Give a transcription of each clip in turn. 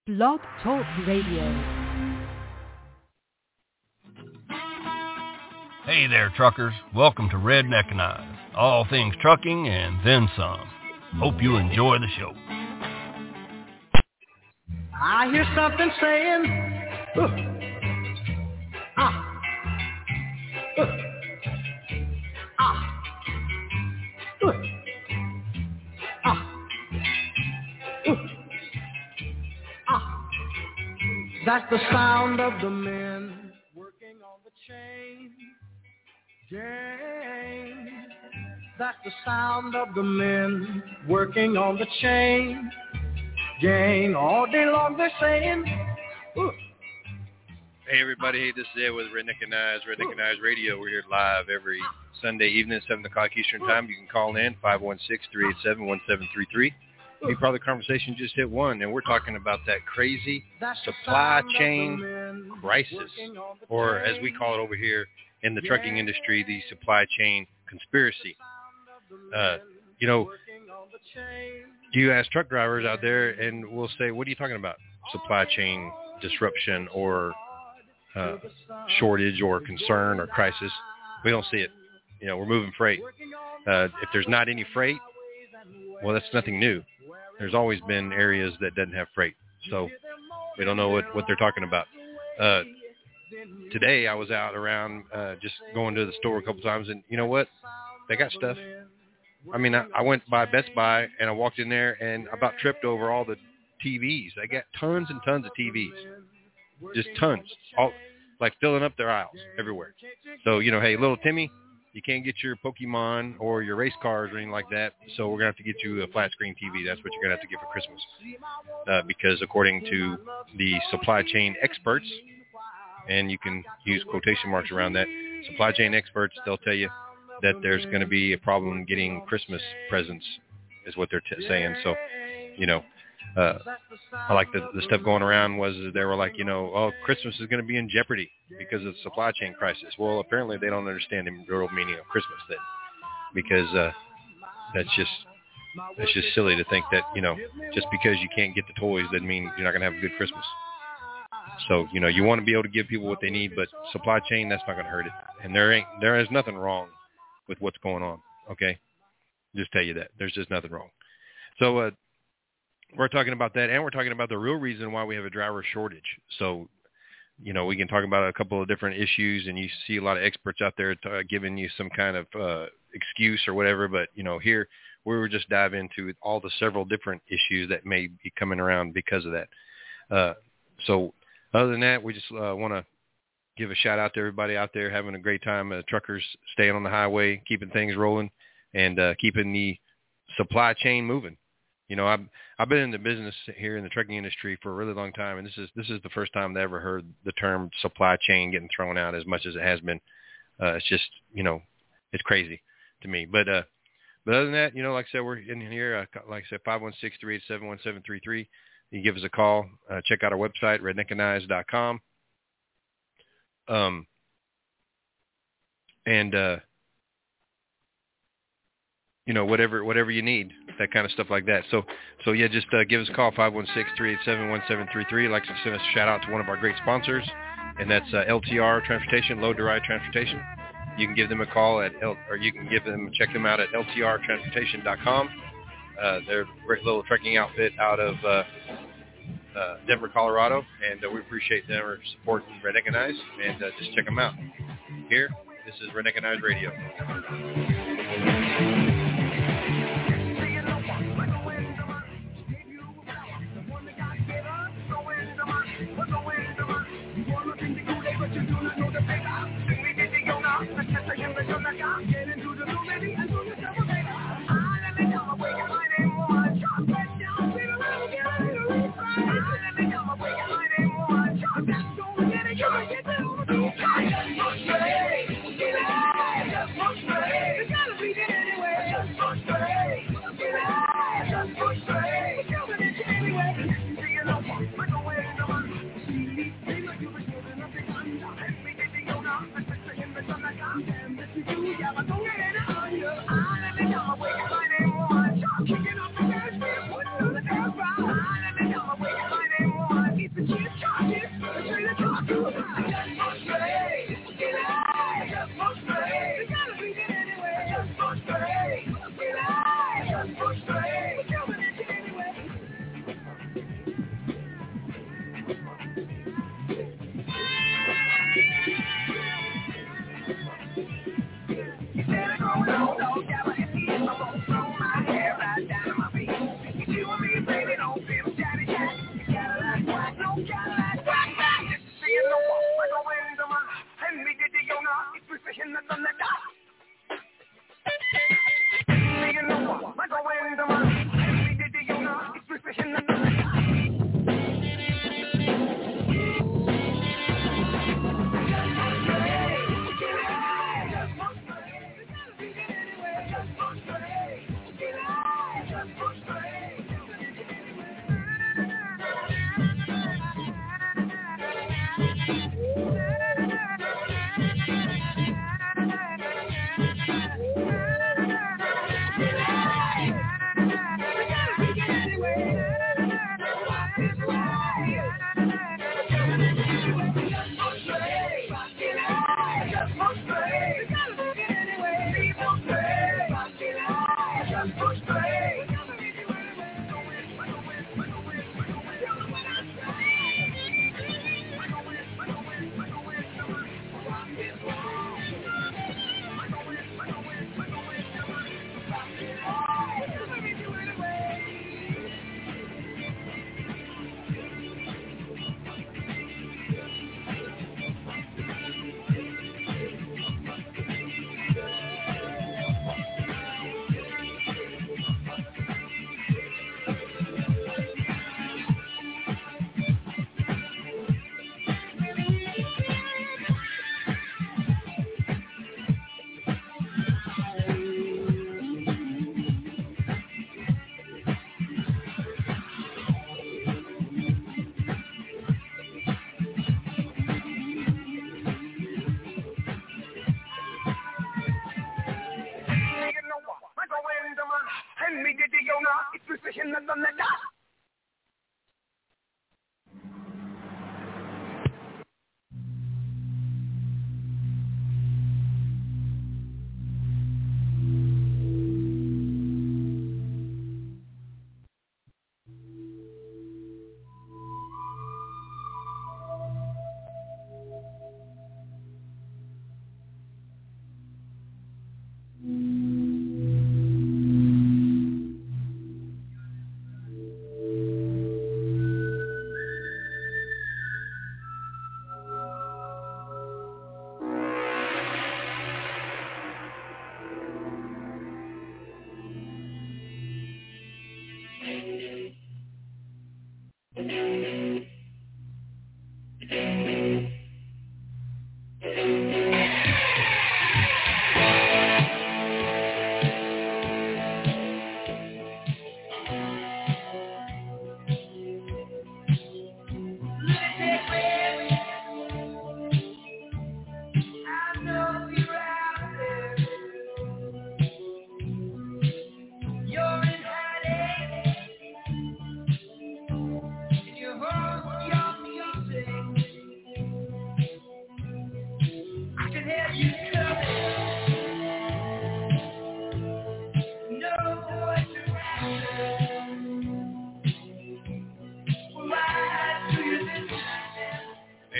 Blog Talk Radio. Hey there, truckers. Welcome to Redneckinize, all things trucking and then some. Hope you enjoy the show. I hear something saying, That's the sound of the men working on the chain gang. That's the sound of the men working on the chain gang. All day long they're saying, Hey everybody, hey, this is Ed with Redneckinize Radio. We're here live every Sunday evening, 7 o'clock Eastern Time. You can call in, 516-387-1733. Be part of the conversation, just hit 1, and we're talking about that crazy supply chain crisis, or as we call it over here in the trucking industry, the supply chain conspiracy. You ask truck drivers out there, and we'll say, what are you talking about? Supply chain disruption or shortage or concern or crisis. We don't see it. We're moving freight. If there's not any freight, well, that's nothing new. There's always been areas that doesn't have freight. So we don't know what they're talking about. Today I was out around just going to the store a couple times, and you know what? They got stuff. I mean, I went by Best Buy, and I walked in there and about tripped over all the TVs. They got tons and tons of TVs. Just tons. All like filling up their aisles everywhere. So, hey, little Timmy, you can't get your Pokemon or your race cars or anything like that, so we're going to have to get you a flat screen TV. That's what you're going to have to get for Christmas. Because according to the supply chain experts, and you can use quotation marks around that, supply chain experts, they'll tell you that there's going to be a problem getting Christmas presents is what they're saying. So, I like the stuff going around was they were like, Christmas is going to be in jeopardy because of the supply chain crisis. Well, apparently they don't understand the real meaning of Christmas then, because that's just silly to think that, just because you can't get the toys doesn't mean you're not going to have a good Christmas. So, you want to be able to give people what they need, but supply chain, that's not going to hurt it. And there is nothing wrong with what's going on. Okay. Just tell you that there's just nothing wrong. So, we're talking about that, and we're talking about the real reason why we have a driver shortage. So, we can talk about a couple of different issues, and you see a lot of experts out there giving you some kind of excuse or whatever. But, here we were just dive into all the several different issues that may be coming around because of that. So other than that, we just want to give a shout out to everybody out there having a great time. Truckers staying on the highway, keeping things rolling, and keeping the supply chain moving. I've been in the business here in the trucking industry for a really long time, and this is the first time I ever heard the term supply chain getting thrown out as much as it has been. It's just, it's crazy to me. But other than that, like I said, we're in here. Like I said, 516-387-1733. You can give us a call. Check out our website, redneckinize.com. Whatever you need, that kind of stuff like that. So yeah, just give us a call, 516-387-1733. I'd like to send a shout out to one of our great sponsors, and that's LTR Transportation, Load to Ride Transportation. You can give them a call check them out at ltrtransportation.com. They're a great little trucking outfit out of Denver, Colorado, and we appreciate them supporting Redneckinize, and just check them out. Here, this is Redneckinize Radio.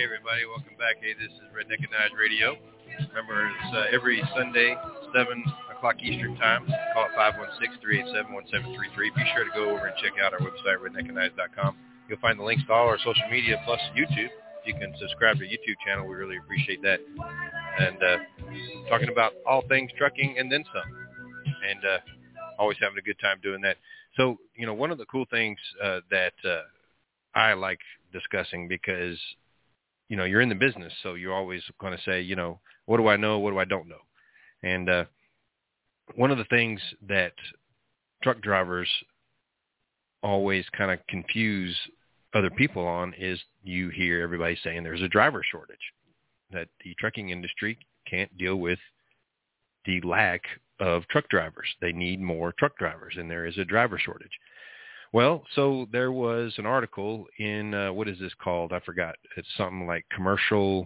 Hey, everybody. Welcome back. Hey, this is Redneckized Radio. Remember, it's every Sunday, 7 o'clock Eastern Time. Call it 516-387-1733. Be sure to go over and check out our website, redneckized.com. You'll find the links to all our social media plus YouTube. You can subscribe to our YouTube channel. We really appreciate that. And talking about all things trucking and then some. And always having a good time doing that. So, one of the cool things that I like discussing, because, you're in the business, so you're always going to say, what do I know? What do I don't know? And one of the things that truck drivers always kind of confuse other people on is you hear everybody saying there's a driver shortage, that the trucking industry can't deal with the lack of truck drivers. They need more truck drivers, and there is a driver shortage. Well, so there was an article in, what is this called? I forgot. It's something like commercial,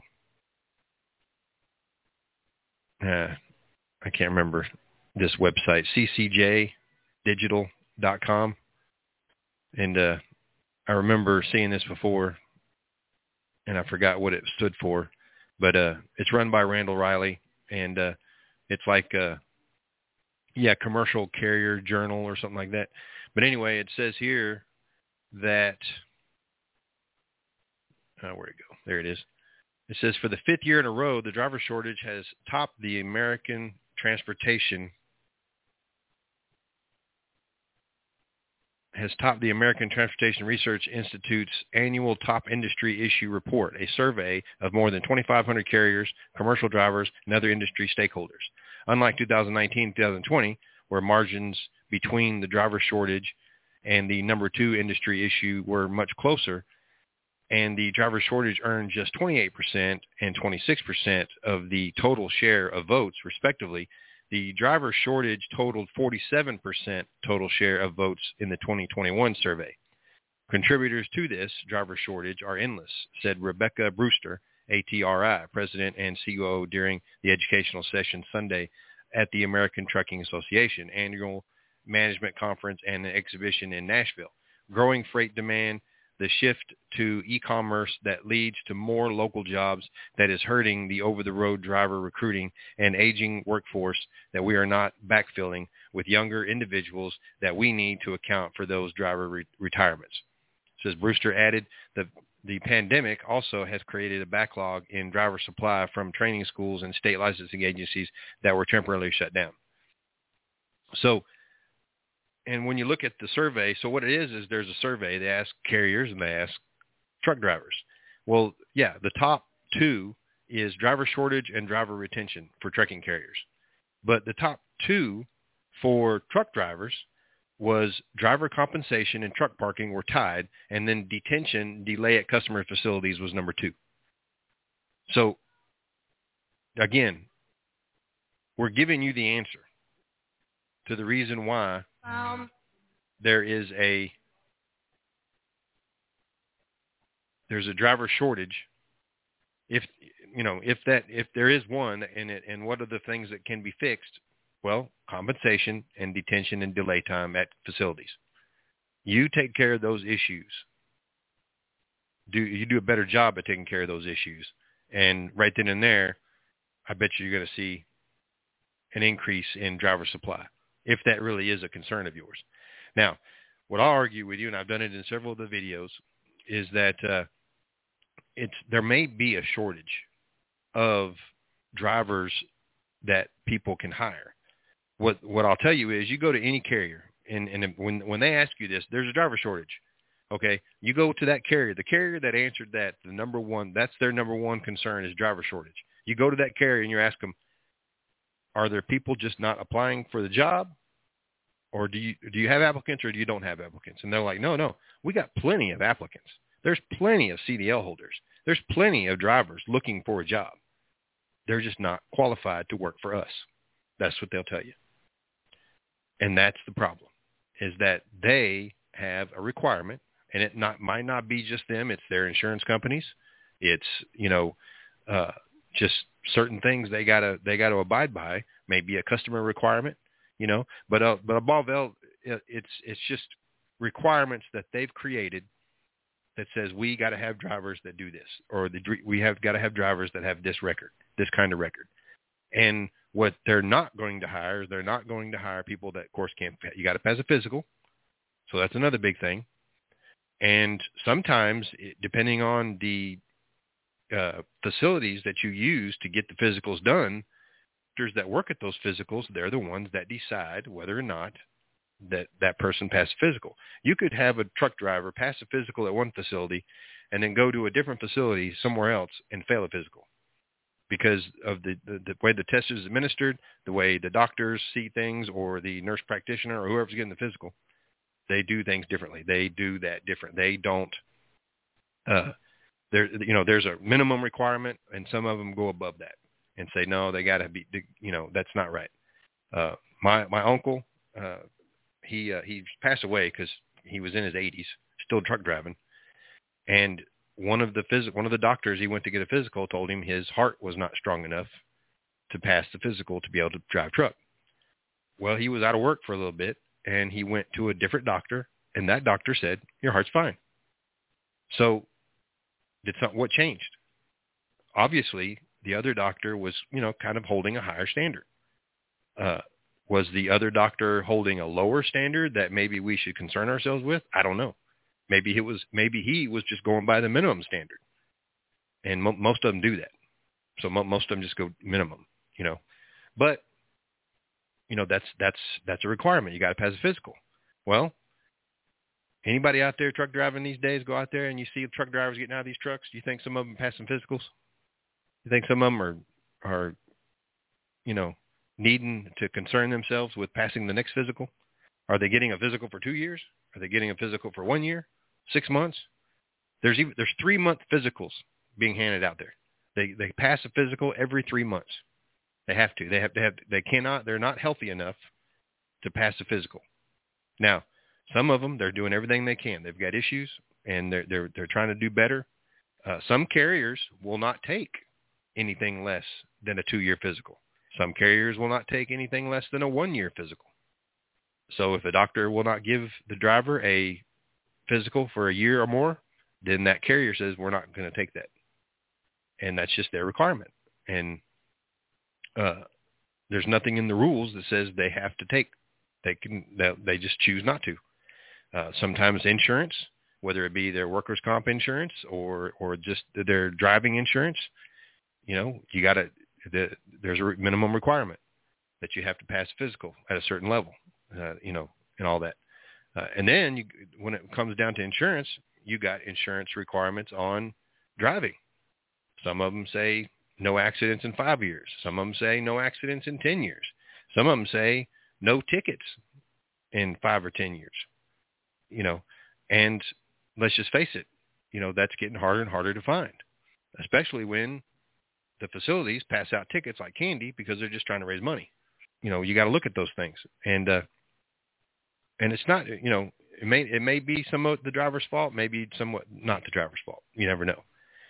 I can't remember this website, ccjdigital.com. And I remember seeing this before, and I forgot what it stood for, but it's run by Randall Riley, and it's like Commercial Carrier Journal or something like that. But anyway, it says here that, where'd it go? There it is. It says, for the fifth year in a row, the driver shortage has topped the American Transportation Research Institute's annual top industry issue report, a survey of more than 2,500 carriers, commercial drivers, and other industry stakeholders. Unlike 2019-2020, where margins between the driver shortage and the number 2 industry issue were much closer, and the driver shortage earned just 28% and 26% of the total share of votes, respectively, the driver shortage totaled 47% total share of votes in the 2021 survey. Contributors to this driver shortage are endless, said Rebecca Brewster, ATRI, President and COO, during the educational session Sunday at the American Trucking Association annual management conference and exhibition in Nashville. Growing freight demand, the shift to e-commerce that leads to more local jobs that is hurting the over-the-road driver recruiting, and aging workforce that we are not backfilling with younger individuals that we need to account for those driver retirements. Says Brewster added, the pandemic also has created a backlog in driver supply from training schools and state licensing agencies that were temporarily shut down. So, and when you look at the survey, so what it is there's a survey. They ask carriers and they ask truck drivers. Well, yeah, the top 2 is driver shortage and driver retention for trucking carriers. But the top 2 for truck drivers was driver compensation and truck parking were tied, and then detention, delay at customer facilities was number 2. So, again, we're giving you the answer to the reason why there's a driver shortage. If there is one, and what are the things that can be fixed? Well, compensation and detention and delay time at facilities. You take care of those issues. You do a better job at taking care of those issues, and right then and there, I bet you're going to see an increase in driver supply, if that really is a concern of yours. Now, what I'll argue with you, and I've done it in several of the videos, is that there may be a shortage of drivers that people can hire. What I'll tell you is, you go to any carrier, and when they ask you this, there's a driver shortage. Okay, you go to that carrier. The carrier that answered that, that's their number one concern is driver shortage. You go to that carrier and you ask them, are there people just not applying for the job? Or do you have applicants, or do you don't have applicants? And they're like, no, we got plenty of applicants. There's plenty of CDL holders. There's plenty of drivers looking for a job. They're just not qualified to work for us. That's what they'll tell you. And that's the problem, is that they have a requirement, and it might not be just them. It's their insurance companies. It's, just certain things they gotta abide by. Maybe a customer requirement, but above all, it's just requirements that they've created that says we got to have drivers that do this, or we have got to have drivers that have this record, this kind of record. And what they're not going to hire is they're not going to hire people that, of course, can't. You got to pass a physical, so that's another big thing. And sometimes, depending on the facilities that you use to get the physicals done, doctors that work at those physicals, they're the ones that decide whether or not that person passed physical. You could have a truck driver pass a physical at one facility and then go to a different facility somewhere else and fail a physical because of the way the test is administered, the way the doctors see things, or the nurse practitioner or whoever's getting the physical. They do things differently. They do that different. They don't. There's a minimum requirement, and some of them go above that and say no, they got to be. That's not right. My uncle, he passed away because he was in his 80s, still truck driving, and one of the doctors he went to get a physical told him his heart was not strong enough to pass the physical to be able to drive truck. Well, he was out of work for a little bit, and he went to a different doctor, and that doctor said, your heart's fine. So what changed? Obviously, the other doctor was, kind of holding a higher standard. Was the other doctor holding a lower standard that maybe we should concern ourselves with? I don't know. Maybe he was just going by the minimum standard, and most of them do that. So most of them just go minimum, But that's a requirement. You got to pass a physical. Well, anybody out there truck driving these days, go out there and you see truck drivers getting out of these trucks. Do you think some of them passing physicals? You think some of them are needing to concern themselves with passing the next physical? Are they getting a physical for 2 years? Are they getting a physical for 1 year, 6 months? There's 3-month physicals being handed out there. They pass a physical every 3 months. They have to. They're not healthy enough to pass a physical. Now, some of them, they're doing everything they can. They've got issues, and they're trying to do better. Some carriers will not take anything less than a 2-year physical. Some carriers will not take anything less than a 1-year physical. So if a doctor will not give the driver a physical for a year or more, then that carrier says, we're not going to take that. And that's just their requirement. And there's nothing in the rules that says they have to take. They just choose not to. Sometimes insurance, whether it be their workers' comp insurance or just their driving insurance, there's a minimum requirement that you have to pass physical at a certain level, and all that. And then when it comes down to insurance, you got insurance requirements on driving. Some of them say no accidents in 5 years. Some of them say no accidents in 10 years. Some of them say no tickets in 5 or 10 years. And let's just face it, that's getting harder and harder to find, especially when the facilities pass out tickets like candy because they're just trying to raise money. You got to look at those things. And it's not, it may be somewhat the driver's fault, maybe somewhat not the driver's fault. You never know.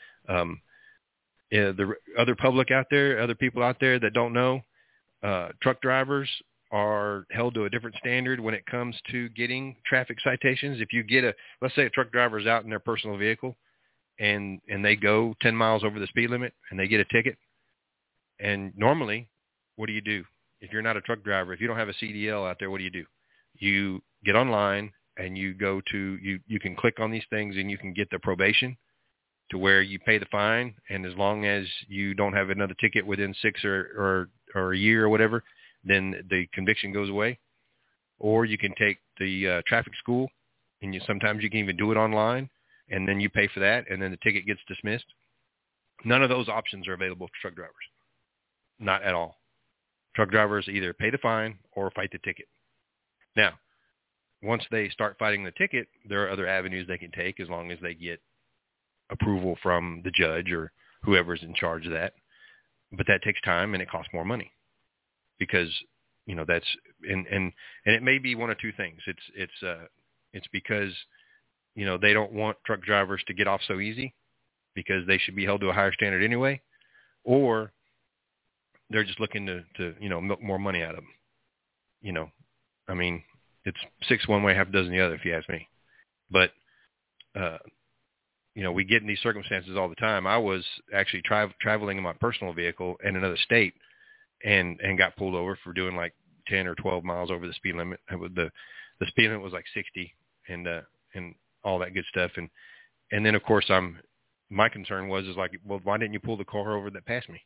The other public out there, other people out there that don't know, truck drivers are held to a different standard when it comes to getting traffic citations. If you get let's say a truck driver's out in their personal vehicle and they go 10 miles over the speed limit and they get a ticket. And normally, what do? If you're not a truck driver, if you don't have a CDL out there, what do? You get online and you go to, you can click on these things and you can get the probation to where you pay the fine. And as long as you don't have another ticket within 6 or a year or whatever, then the conviction goes away. Or you can take the traffic school, and sometimes you can even do it online, and then you pay for that, and then the ticket gets dismissed. None of those options are available for truck drivers. Not at all. Truck drivers either pay the fine or fight the ticket. Now, once they start fighting the ticket, there are other avenues they can take as long as they get approval from the judge or whoever's in charge of that. But that takes time and it costs more money because, that's, and it may be one of two things. It's because, they don't want truck drivers to get off so easy because they should be held to a higher standard anyway, or they're just looking to milk more money out of them. It's 6 one way, half a dozen the other, if you ask me. But we get in these circumstances all the time. I was actually traveling in my personal vehicle in another state and got pulled over for doing like 10 or 12 miles over the speed limit. The speed limit was like 60 and all that good stuff. And then of course my concern was like, well, why didn't you pull the car over that passed me?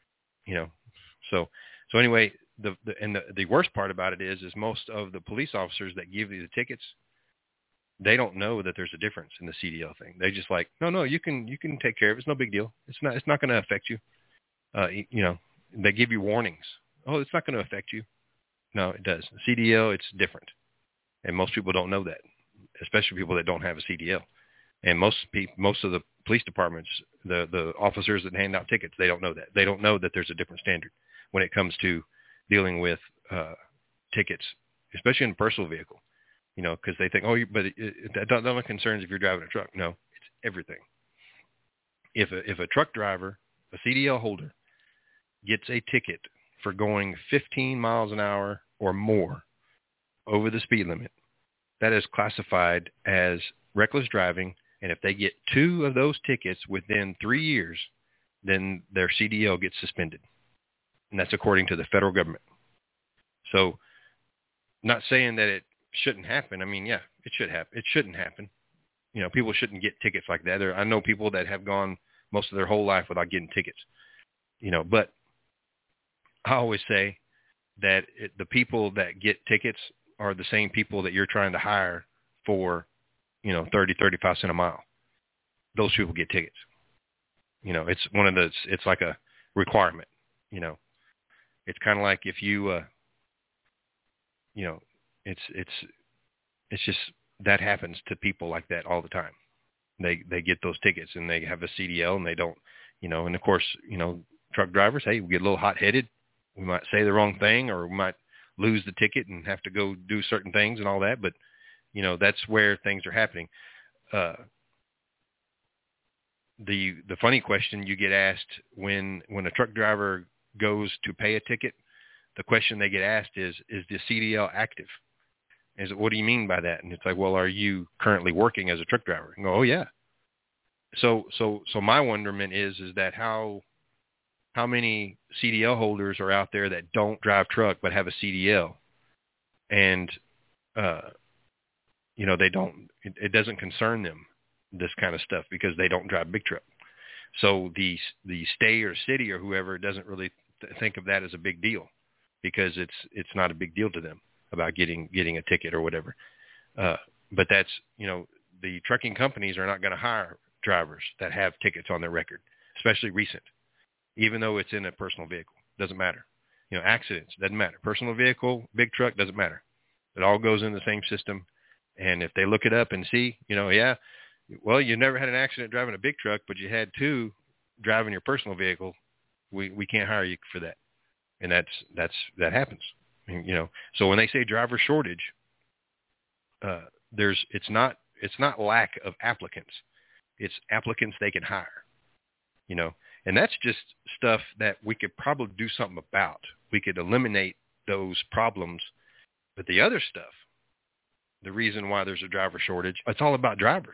So anyway, the worst part about it is most of the police officers that give you the tickets, they don't know that there's a difference in the CDL thing. They just like, no, you can take care of it. It's no big deal. It's not going to affect you. They give you warnings. Oh, it's not going to affect you. No, it does. CDL, it's different. And most people don't know that, especially people that don't have a CDL. And most of the police departments, the officers that hand out tickets, they don't know that. They don't know that there's a different standard when it comes to dealing with tickets, especially in a personal vehicle. Because they think, that only concerns if you're driving a truck. No, it's everything. If a truck driver, a CDL holder, gets a ticket for going 15 miles an hour or more over the speed limit, that is classified as reckless driving. And if they get 2 of those tickets within 3 years, then their CDL gets suspended. And that's according to the federal government. So not saying that it shouldn't happen. I mean, yeah, it should happen. It shouldn't happen. People shouldn't get tickets like that. I know people that have gone most of their whole life without getting tickets. But I always say that the people that get tickets are the same people that you're trying to hire for, 30, 35 cents a mile. Those people get tickets. It's one of those, it's like a requirement. It's kind of like if you, it's just that happens to people like that all the time. They get those tickets and they have a CDL and they don't, and of course, truck drivers, hey, we get a little hot-headed. We might say the wrong thing or we might lose the ticket and have to go do certain things and all that. But, that's where things are happening. The funny question you get asked when a truck driver goes to pay a ticket, the question they get asked is the CDL active? What do you mean by that? And it's like, well, are you currently working as a truck driver? And go, oh yeah. So my wonderment is that how many CDL holders are out there that don't drive truck but have a CDL, and it doesn't concern them, this kind of stuff, because they don't drive big truck. So the state or city or whoever doesn't really think of that as a big deal, because it's not a big deal to them about getting a ticket or whatever. But that's, the trucking companies are not going to hire drivers that have tickets on their record, especially recent, even though it's in a personal vehicle. Doesn't matter. Accidents, doesn't matter. Personal vehicle, big truck, doesn't matter. It all goes in the same system. And if they look it up and see, yeah, well, you never had an accident driving a big truck, but you had 2 driving your personal vehicle, we can't hire you for that. And that happens. So when they say driver shortage, it's not lack of applicants. It's applicants they can hire, and that's just stuff that we could probably do something about. We could eliminate those problems. But the other stuff, the reason why there's a driver shortage, it's all about drivers.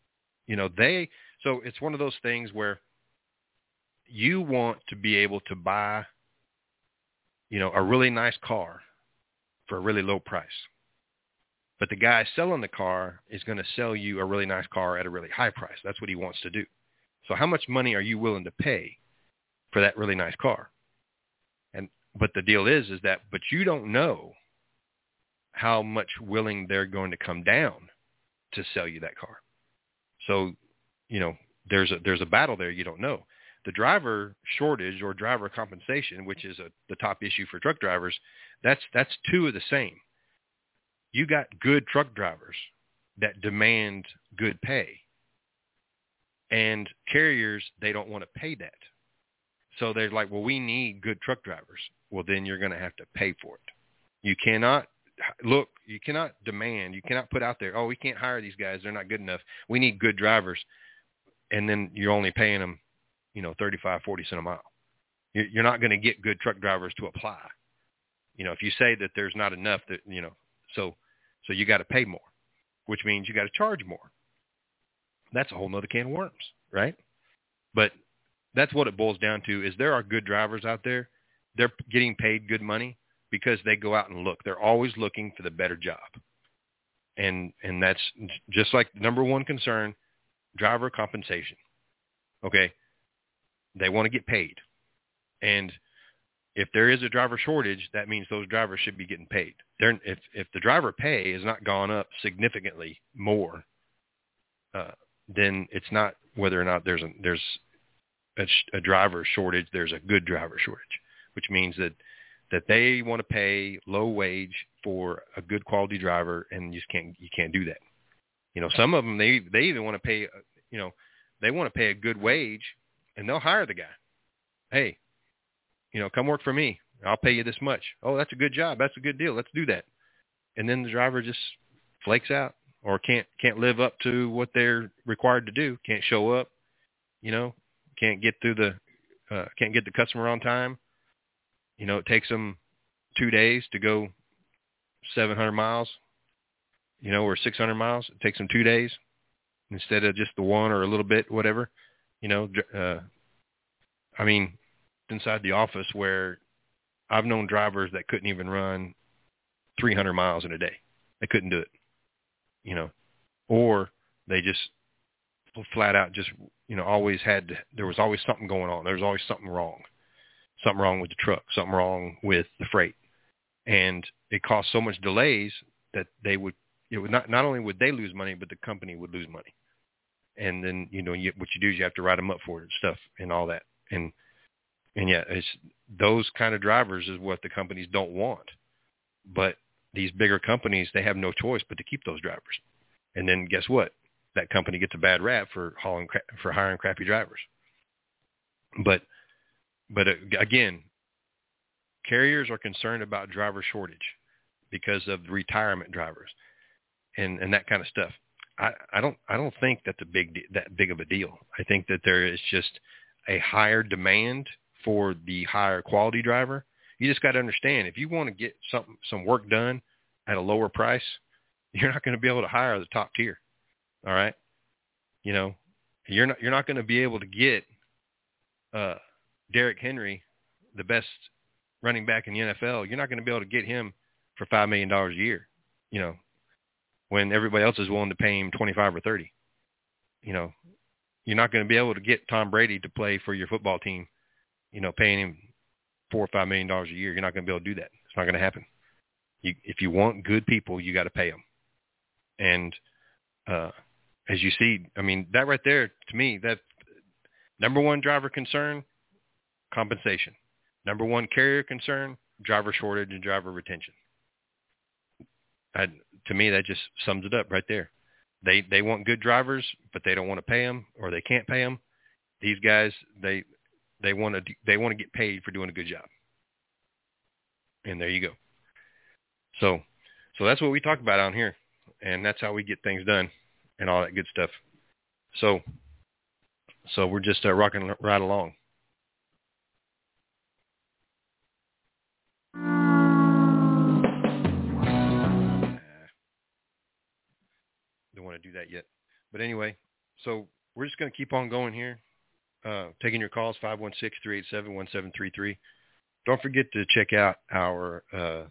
So it's one of those things where you want to be able to buy, a really nice car for a really low price. But the guy selling the car is going to sell you a really nice car at a really high price. That's what he wants to do. So how much money are you willing to pay for that really nice car? But the deal is that, but you don't know how much willing they're going to come down to sell you that car. So, there's a battle there you don't know. The driver shortage or driver compensation, which is the top issue for truck drivers, that's 2 of the same. You got good truck drivers that demand good pay, and carriers, they don't want to pay that. So they're like, well, we need good truck drivers. Well, then you're going to have to pay for it. You cannot demand, you cannot put out there, oh, we can't hire these guys, they're not good enough. We need good drivers. And then you're only paying them, 35, 40 cents a mile. You're not going to get good truck drivers to apply. If you say that there's not enough, that, so you got to pay more, which means you got to charge more. that's a whole nother can of worms, right? But that's what it boils down to, is there are good drivers out there. They're getting paid good money because they go out and look. They're always looking for the better job. And that's just like the number one concern, driver compensation. Okay? They want to get paid. And if there is a driver shortage, that means those drivers should be getting paid. If the driver pay has not gone up significantly more, then it's not whether or not there's a driver shortage. There's a good driver shortage, which means that they want to pay low wage for a good quality driver, and you can't do that. You know, some of them they even want to pay. You know, they want to pay a good wage, and they'll hire the guy. Hey, you know, come work for me. I'll pay you this much. Oh, that's a good job. That's a good deal. Let's do that. And then the driver just flakes out or can't live up to what they're required to do. Can't show up. You know, can't get the customer on time. You know, it takes them 2 days to go 700 miles, you know, or 600 miles. It takes them 2 days instead of just the one or a little bit, whatever. You know, I mean, inside the office where I've known drivers that couldn't even run 300 miles in a day. They couldn't do it, you know, or they just flat out just, you know, there was always something going on. There was always something wrong with the truck, something wrong with the freight. And it caused so much delays that not only would they lose money, but the company would lose money. And then, you know, what you do is you have to write them up for it and stuff and all that. And yeah, it's those kind of drivers is what the companies don't want. But these bigger companies, they have no choice but to keep those drivers. And then guess what? That company gets a bad rap for hiring crappy drivers. But again, carriers are concerned about driver shortage because of retirement drivers and that kind of stuff. I don't think that's that big of a deal. I think that there is just a higher demand for the higher quality driver. You just got to understand, if you want to get some work done at a lower price, you're not going to be able to hire the top tier. All right, you know, you're not going to be able to get Derrick Henry, the best running back in the NFL. You're not going to be able to get him for $5 million a year. You know, when everybody else is willing to pay him 25 or 30. You know, you're not going to be able to get Tom Brady to play for your football team. You know, paying him $4 or $5 million a year. You're not going to be able to do that. It's not going to happen. If you want good people, you got to pay them. And as you see, I mean, that right there, to me, that number one driver concern, compensation. Number one carrier concern, driver shortage and driver retention. To me, that just sums it up right there. They want good drivers, but they don't want to pay them, or they can't pay them. These guys, they want to get paid for doing a good job. And there you go. So that's what we talk about on here, and that's how we get things done and all that good stuff. So we're just rocking right along. Don't want to do that yet. But anyway, so we're just going to keep on going here. Taking your calls, 516-387-1733. Don't forget to check out our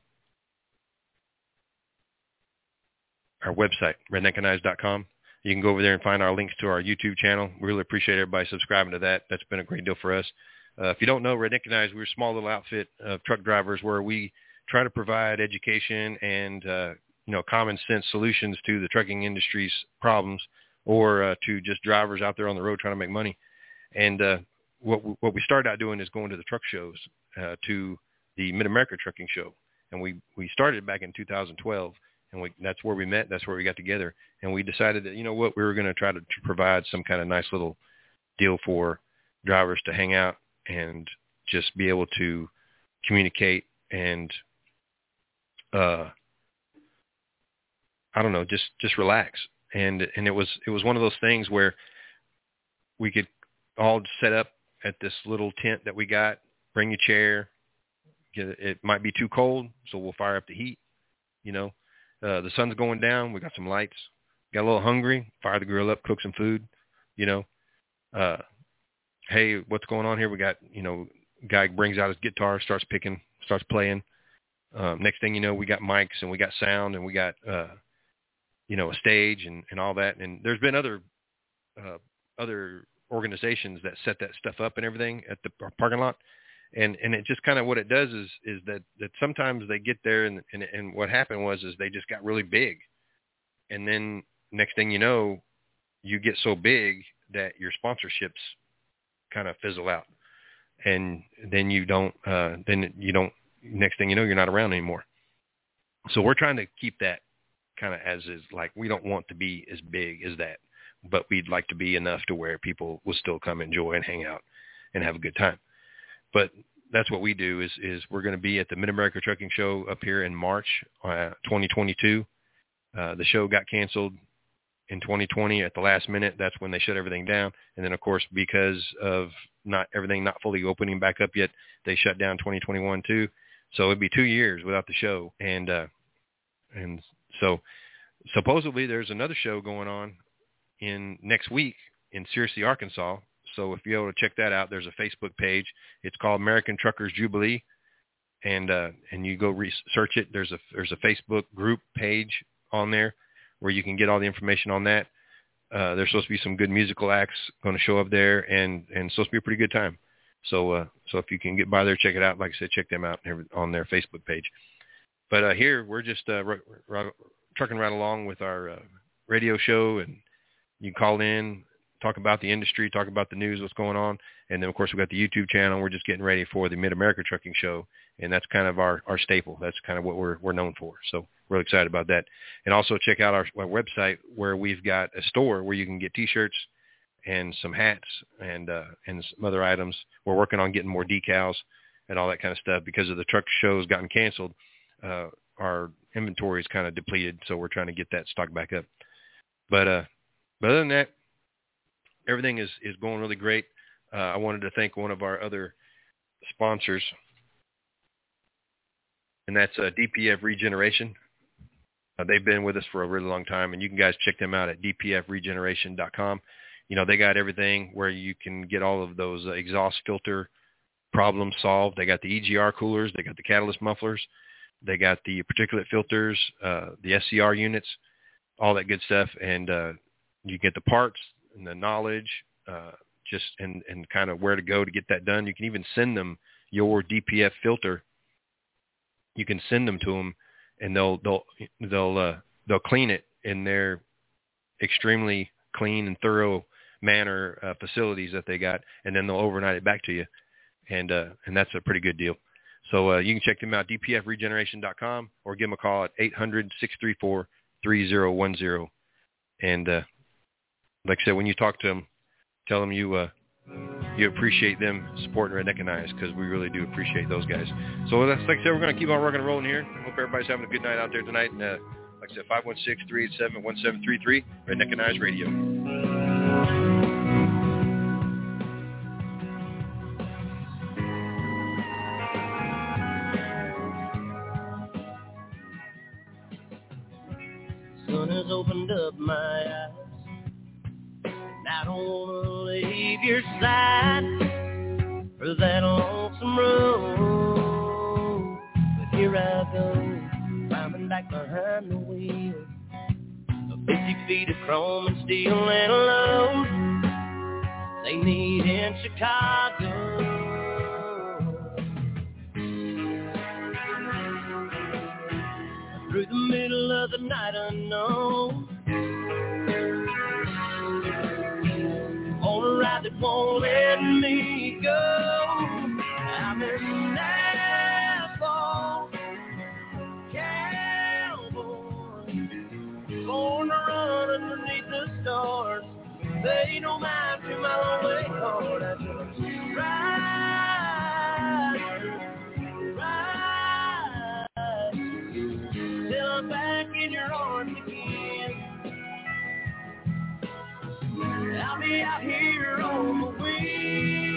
website, redneckandeyes.com. You can go over there and find our links to our YouTube channel. We really appreciate everybody subscribing to that. That's been a great deal for us. If you don't know, Redneck and Eyes, we're a small little outfit of truck drivers where we try to provide education and common sense solutions to the trucking industry's problems, or to just drivers out there on the road trying to make money. And what we started out doing is going to the truck shows, to the Mid-America Trucking Show. And we started back in 2012, and that's where we met. That's where we got together. And we decided that, you know what, we were going to try to provide some kind of nice little deal for drivers to hang out and just be able to communicate and, I don't know, just relax. And it was one of those things where we could all set up at this little tent that we got, bring your chair. It might be too cold, so we'll fire up the heat. You know, the sun's going down. We got some lights. got a little hungry, fire the grill up, cook some food, you know. Hey, what's going on here? We got, you know, guy brings out his guitar, starts playing. Next thing you know, we got mics and we got sound and we got, you know, a stage and all that. And there's been other organizations that set that stuff up and everything at the parking lot. And it just kind of what it does is that sometimes they get there and what happened was they just got really big. And then next thing you know, you get so big that your sponsorships kind of fizzle out. And then you don't, next thing you know, you're not around anymore. So we're trying to keep that kind of as is, like, we don't want to be as big as that, but we'd like to be enough to where people will still come enjoy and hang out and have a good time. But that's what we do is we're going to be at the Mid-America Trucking Show up here in March 2022. The show got canceled in 2020 at the last minute. That's when they shut everything down. And then, of course, because of everything not fully opening back up yet, they shut down 2021 too. So it'd be 2 years without the show. And so supposedly there's another show going on in next week in Searcy, Arkansas. So if you're able to check that out, there's a Facebook page. It's called American Truckers Jubilee, and you go research it. There's a Facebook group page on there where you can get all the information on that. There's supposed to be some good musical acts going to show up there, and it's supposed to be a pretty good time. So if you can get by there, check it out. Like I said, check them out on their Facebook page. But here we're just trucking right along with our radio show, and you can call in, talk about the industry, talk about the news, what's going on. And then, of course, we've got the YouTube channel. We're just getting ready for the Mid-America Trucking Show, and that's kind of our staple. That's kind of what we're known for. So really excited about that. And also check out our website where we've got a store where you can get T-shirts and some hats and some other items. We're working on getting more decals and all that kind of stuff because of the truck shows gotten canceled. Our inventory is kind of depleted, so we're trying to get that stock back up. But other than that, everything is going really great. I wanted to thank one of our other sponsors, and that's DPF Regeneration. They've been with us for a really long time, and you can guys check them out at dpfregeneration.com. You know, they got everything where you can get all of those exhaust filter problems solved. They got the EGR coolers. They got the catalyst mufflers. They got the particulate filters, the SCR units, all that good stuff. And you get the parts and the knowledge, and kind of where to go to get that done. You can even send them your DPF filter. You can send them to them, and they'll clean it in their extremely clean and thorough manner facilities that they got, and then they'll overnight it back to you, and that's a pretty good deal. So you can check them out, dpfregeneration.com, or give them a call at 800-634-3010. And like I said, when you talk to them, tell them you appreciate them supporting Redneck and Eyes, because we really do appreciate those guys. So that's, like I said, we're going to keep on rocking and rolling here. Hope everybody's having a good night out there tonight. And like I said, 516-387-1733, Redneck and Eyes Radio. Sun has opened up my eyes. I don't want to leave your side for that lonesome road. But here I go, climbing back behind the wheel. 50 feet of chrome and steel and a load they need in Chicago. Through the middle of the night unknown, on a ride that won't let me go. I'm in Nashville, cowboy, born to run underneath the stars. Pay no mind to my lonely heart. I just ride till I'm back in your arms again. I'll be out here on the wind.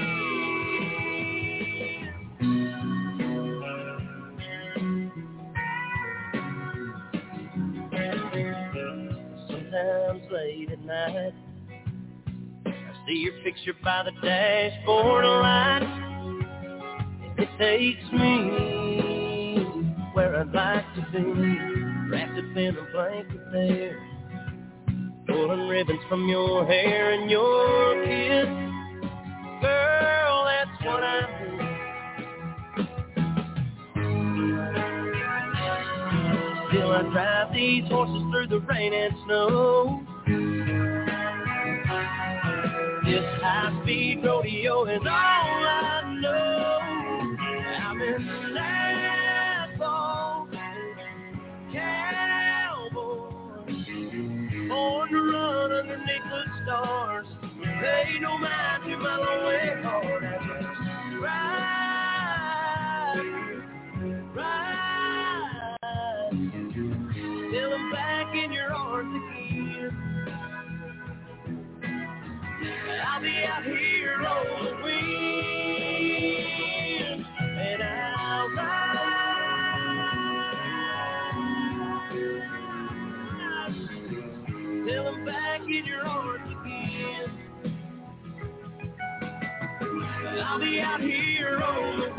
Sometimes night. I see your picture by the dashboard light. It takes me where I'd like to be, wrapped up in a blanket there, pulling ribbons from your hair and your kiss. Girl, that's what I do. Still I drive these horses through the rain and snow. This high-speed rodeo is all I know. I'm in the asphalt, cowboy, born to run underneath the stars. Pay no mind to my lonely heart. I just ride, till I'm back in your arms again. I'll be out here on the wind, and I'll ride till I'm back in your arms again. I'll be out here on the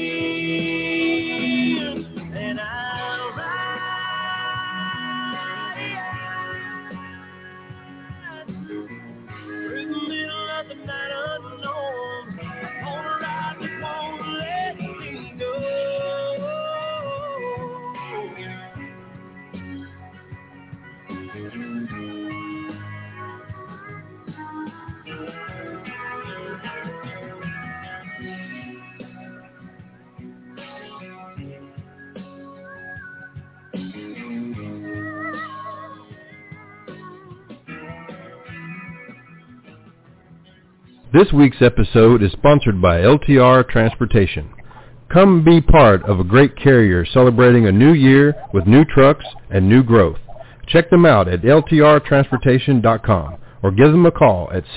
wind, and I'll ride through the middle of the night unknown, on a ride that won't let me go. This week's episode is sponsored by LTR Transportation. Come be part of a great carrier celebrating a new year with new trucks and new growth. Check them out at ltrtransportation.com or give them a call at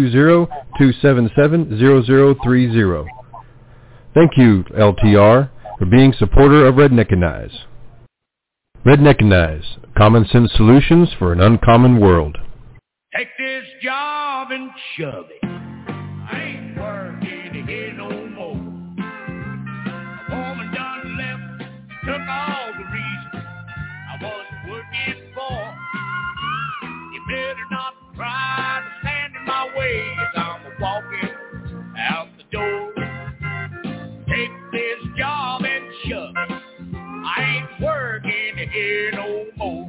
720-277-0030. Thank you, LTR, for being supporter of Redneckinize. Redneckinize, common sense solutions for an uncommon world. Take this job and shove it. I ain't working here no more. A woman done left, took all the reasons I was working for. You better not try to stand in my way as I'm walking out the door. Take this job and shove it. I ain't working here no more.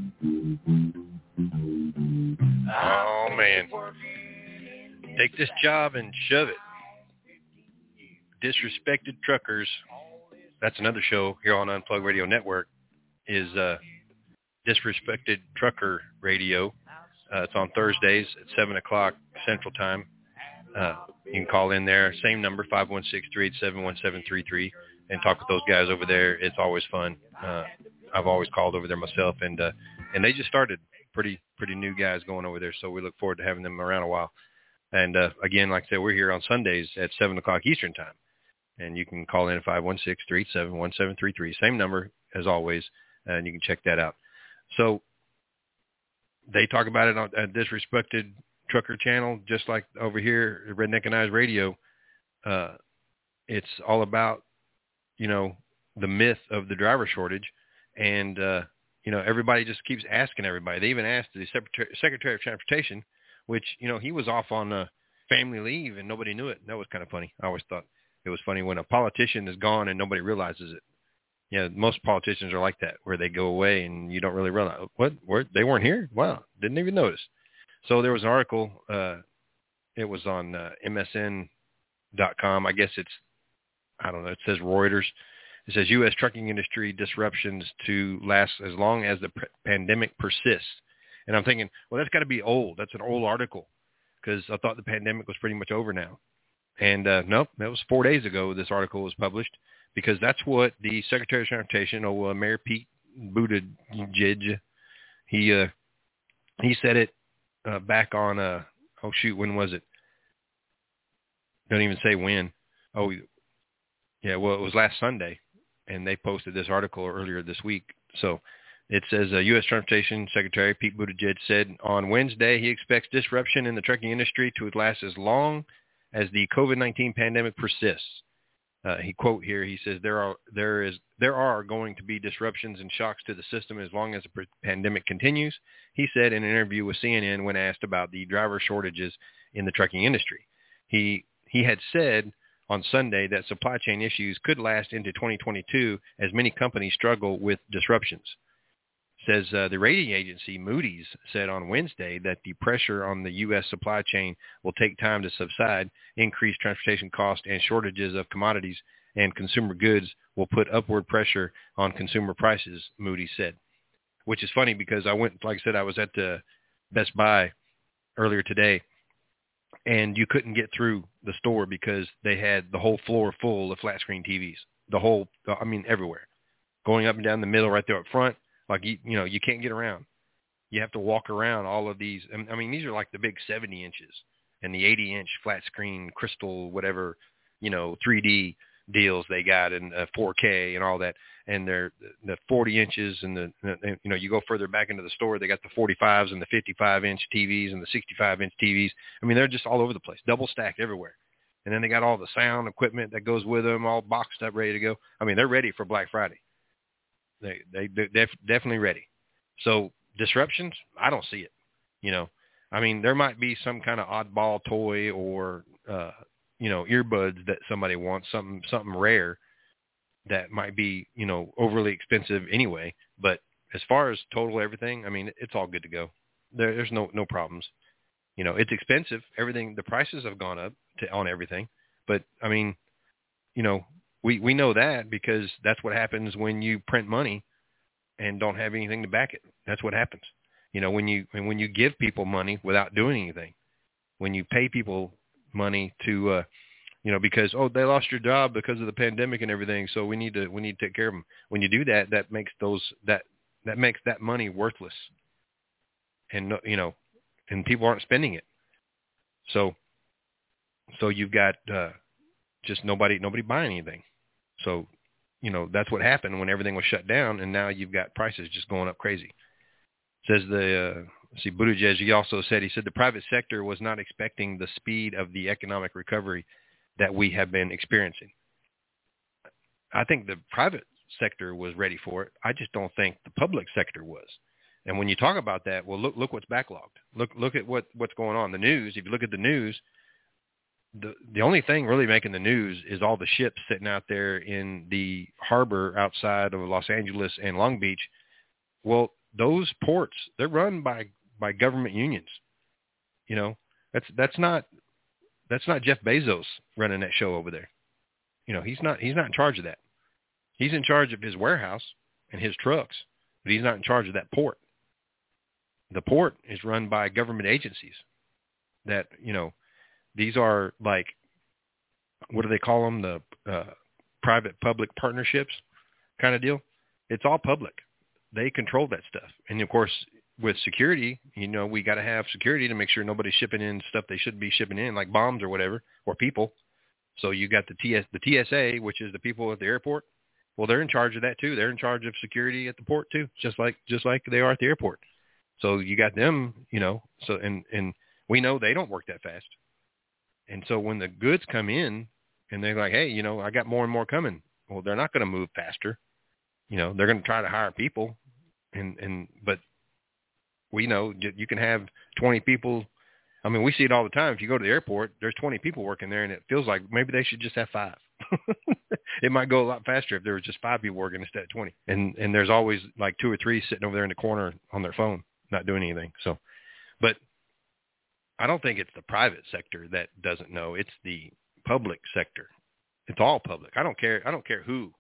Oh, man. Take this job and shove it. Disrespected Truckers. That's another show here on Unplugged Radio Network, is Disrespected Trucker Radio. It's on Thursdays at 7 o'clock Central Time. You can call in there. Same number, 516-387-1733, and talk with those guys over there. It's always fun. I've always called over there myself, and they just started. Pretty new guys going over there, so we look forward to having them around a while. And again, like I said, we're here on Sundays at 7 o'clock Eastern Time, and you can call in at 516-387-1733. Same number as always, and you can check that out. So they talk about it on Disrespected Trucker Channel, just like over here at Redneckinize Radio. It's all about, the myth of the driver shortage, and everybody just keeps asking everybody. They even asked the Secretary of Transportation, which, he was off on family leave and nobody knew it. That was kind of funny. I always thought it was funny when a politician is gone and nobody realizes it. Most politicians are like that, where they go away and you don't really realize, what? They weren't here? Wow, didn't even notice. So there was an article. It was on MSN.com. I guess it says Reuters. It says U.S. trucking industry disruptions to last as long as the pandemic persists. And I'm thinking, well, that's got to be old. That's an old article, because I thought the pandemic was pretty much over now. And nope, that was 4 days ago this article was published, because that's what the Secretary of Transportation, Mayor Pete Buttigieg, he said it back on, when was it? Don't even say when. Well, it was last Sunday. And they posted this article earlier this week. So It says U.S. Transportation Secretary Pete Buttigieg said on Wednesday he expects disruption in the trucking industry to last as long as the COVID-19 pandemic persists. He says there are going to be disruptions and shocks to the system as long as the pandemic continues, he said in an interview with CNN when asked about the driver shortages in the trucking industry. He had said on Sunday that supply chain issues could last into 2022 as many companies struggle with disruptions. Says the rating agency Moody's said on Wednesday that the pressure on the U.S. supply chain will take time to subside. Increased transportation costs and shortages of commodities and consumer goods will put upward pressure on consumer prices, Moody's said. Which is funny because I was at the Best Buy earlier today, and you couldn't get through the store because they had the whole floor full of flat screen TVs. Everywhere. Going up and down the middle right there up front. Like, you can't get around. You have to walk around all of these. I mean, these are like the big 70 inches and the 80-inch flat screen crystal, whatever, 3D deals they got and 4K and all that. And they're the 40 inches and you go further back into the store, they got the 45s and the 55-inch TVs and the 65-inch TVs. I mean, they're just all over the place, double stacked everywhere. And then they got all the sound equipment that goes with them, all boxed up, ready to go. I mean, they're ready for Black Friday. They're definitely ready. So disruptions, I don't see it. There might be some kind of oddball toy or, earbuds that somebody wants, something rare that might be, overly expensive anyway. But as far as total everything, I mean, it's all good to go. There's no problems. It's expensive. Everything, the prices have gone up on everything. But I mean, we know that because that's what happens when you print money and don't have anything to back it. That's what happens. When you give people money without doing anything, when you pay people money to, because, they lost your job because of the pandemic and everything, so we need to take care of them. When you do that, that makes that makes that money worthless, and and people aren't spending it. So you've got just nobody buying anything. So, that's what happened when everything was shut down, and now you've got prices just going up crazy. Says Buttigieg, he also said, the private sector was not expecting the speed of the economic recovery that we have been experiencing. I think the private sector was ready for it. I just don't think the public sector was. And when you talk about that, well, look what's backlogged. Look at what's going on. The news, if you look at the news, the only thing really making the news is all the ships sitting out there in the harbor outside of Los Angeles and Long Beach. Well, those ports, they're run by government unions. That's not Jeff Bezos running that show over there. He's not in charge of that. He's in charge of his warehouse and his trucks, but he's not in charge of that port. The port is run by government agencies that, these are like, what do they call them? The private-public partnerships kind of deal. It's all public. They control that stuff. And, of course, with security, we got to have security to make sure nobody's shipping in stuff they shouldn't be shipping in, like bombs or whatever, or people. So you got the TSA, which is the people at the airport. Well, they're in charge of that, too. They're in charge of security at the port, too, just like they are at the airport. So you got them, and we know they don't work that fast. And so when the goods come in and they're like, hey, I got more and more coming. Well, they're not going to move faster. They're going to try to hire people. But we know you can have 20 people. I mean, we see it all the time. If you go to the airport, there's 20 people working there, and it feels like maybe they should just have 5. It might go a lot faster if there was just 5 people working instead of 20. And there's always like 2 or 3 sitting over there in the corner on their phone, not doing anything. So, but I don't think it's the private sector that doesn't know. It's the public sector. It's all public. I don't care who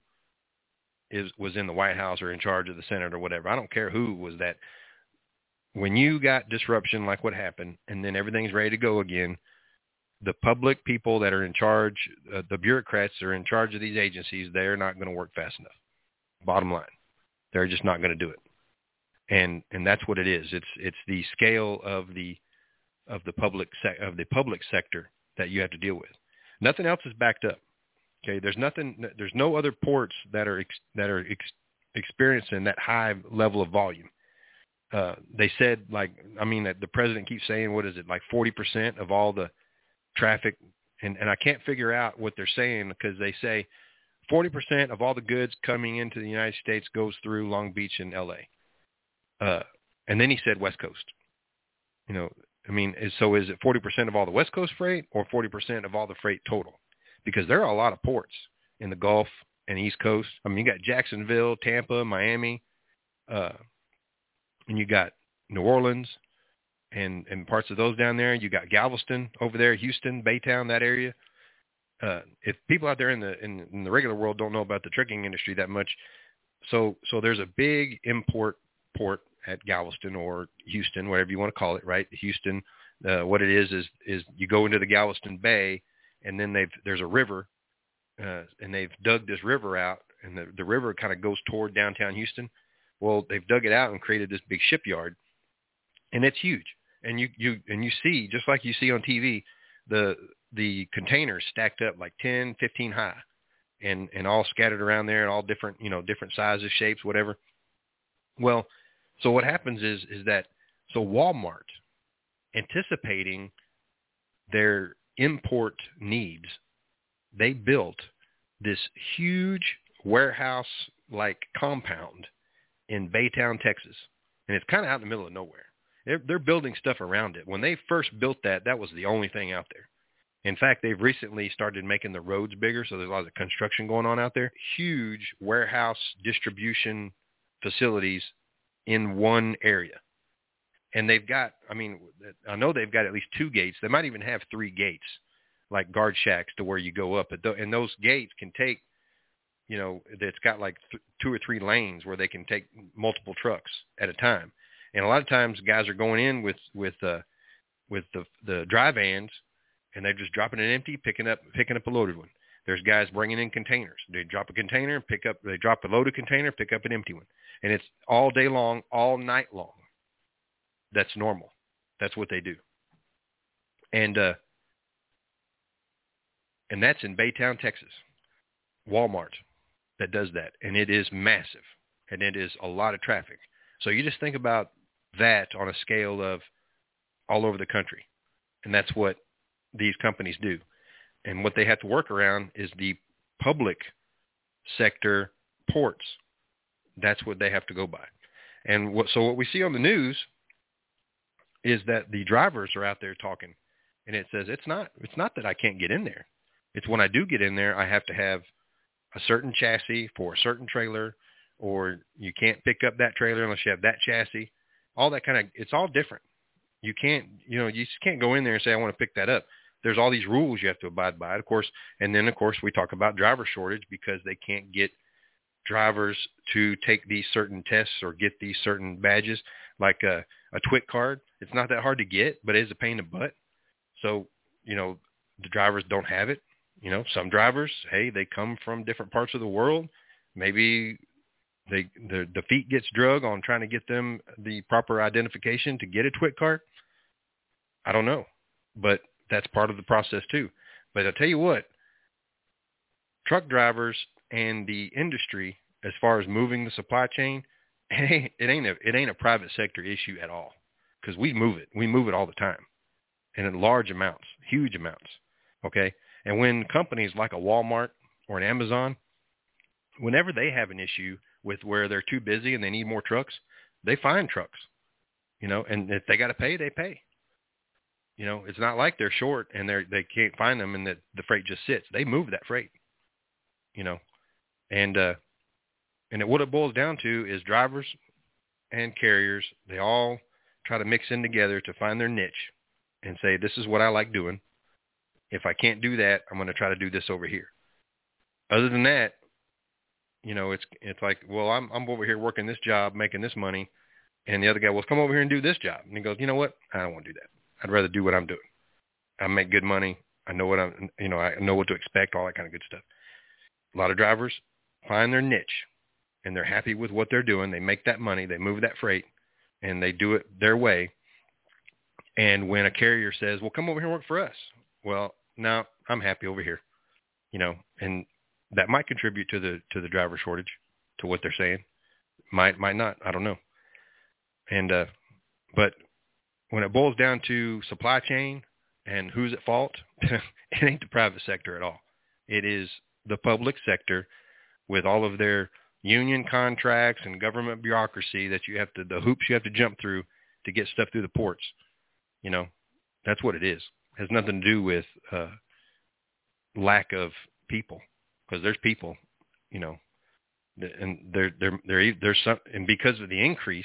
was in the White House or in charge of the Senate or whatever. I don't care who was that. When you got disruption like what happened, and then everything's ready to go again, the public people that are in charge, the bureaucrats that are in charge of these agencies, they're not going to work fast enough. Bottom line, they're just not going to do it. And that's what it is. It's the scale of the public sector that you have to deal with. Nothing else is backed up. Okay, there's no other ports that are experiencing that high level of volume. They said, the president keeps saying, what is it, like 40% of all the traffic, and I can't figure out what they're saying, because they say 40% of all the goods coming into the United States goes through Long Beach and L.A. And then he said West Coast. So is it 40% of all the West Coast freight or 40% of all the freight total? Because there are a lot of ports in the Gulf and East Coast. You got Jacksonville, Tampa, Miami, and you got New Orleans and parts of those down there. You got Galveston over there, Houston, Baytown, that area. If people out there in the regular world don't know about the trucking industry that much, so there's a big import port at Galveston or Houston, whatever you want to call it, right? Houston, what it is you go into the Galveston Bay, and then there's a river, and they've dug this river out, and the river kind of goes toward downtown Houston. Well, they've dug it out and created this big shipyard, and it's huge. And you see, just like you see on TV, the containers stacked up like 10, 15 high, and all scattered around there, and all different sizes, shapes, whatever. Well, so what happens is that Walmart, anticipating their import needs, they built this huge warehouse-like compound in Baytown, Texas, and it's kind of out in the middle of nowhere. They're building stuff around it. When they first built that was the only thing out there. In fact, they've recently started making the roads bigger, so there's a lot of construction going on out there. Huge warehouse distribution facilities in one area. And they've got, I know they've got at least 2 gates. They might even have 3 gates, like guard shacks, to where you go up. And those gates can take, it's got like 2 or 3 lanes where they can take multiple trucks at a time. And a lot of times guys are going in with the dry vans, and they're just dropping it empty, picking up a loaded one. There's guys bringing in containers. They drop a container, they drop a loaded container, pick up an empty one. And it's all day long, all night long. That's normal. That's what they do. And that's in Baytown, Texas. Walmart that does that. And it is massive. And it is a lot of traffic. So you just think about that on a scale of all over the country. And that's what these companies do. And what they have to work around is the public sector ports. That's what they have to go by. And what we see on the news is that the drivers are out there talking, and it says it's not that I can't get in there. It's when I do get in there, I have to have a certain chassis for a certain trailer, or you can't pick up that trailer unless you have that chassis. All that it's all different. You can't, you just can't go in there and say, I want to pick that up. There's all these rules you have to abide by, of course. And then, of course, we talk about driver shortage because they can't get drivers to take these certain tests or get these certain badges, like a TWIC card. It's not that hard to get, but it is a pain in the butt. So, the drivers don't have it. Some drivers, hey, they come from different parts of the world. Maybe the feet gets drug on trying to get them the proper identification to get a TWIC card. I don't know, but that's part of the process too. But I'll tell you what, truck drivers and the industry, as far as moving the supply chain, it ain't a private sector issue at all, because we move it. We move it all the time, and in large amounts, huge amounts. Okay, and when companies like a Walmart or an Amazon, whenever they have an issue with where they're too busy and they need more trucks, they find trucks. And if they got to pay, they pay. It's not like they're short and they can't find them and that the freight just sits. They move that freight. And what it boils down to is drivers and carriers, they all try to mix in together to find their niche and say, this is what I like doing. If I can't do that, I'm going to try to do this over here. Other than that, it's like, well, I'm over here working this job, making this money, and the other guy, well, come over here and do this job. And he goes, you know what? I don't want to do that. I'd rather do what I'm doing. I make good money. I know what I know what to expect, all that kind of good stuff. A lot of drivers find their niche, and they're happy with what they're doing. They make that money. They move that freight, and they do it their way. And when a carrier says, well, come over here and work for us. Well, no, I'm happy over here, and that might contribute to the driver shortage, to what they're saying. Might not. I don't know. And but when it boils down to supply chain and who's at fault, it ain't the private sector at all. It is the public sector with all of their union contracts and government bureaucracy that the hoops you have to jump through to get stuff through the ports. You know, that's what it is. It has nothing to do with lack of people, because there's people, you know, and there's some, and because of the increase,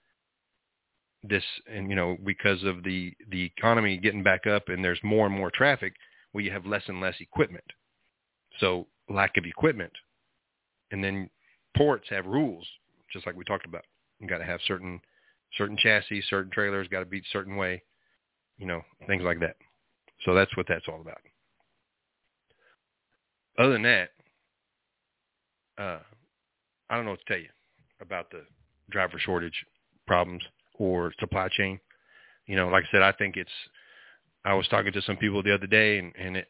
because of the economy getting back up and there's more and more traffic, well, you have less and less equipment. So lack of equipment. And then ports have rules, just like we talked about. You got to have certain chassis, certain trailers, got to be a certain way, you know, things like that. So that's what that's all about. Other than that, I don't know what to tell you about the driver shortage problems or supply chain. You know, like I said, I was talking to some people the other day, and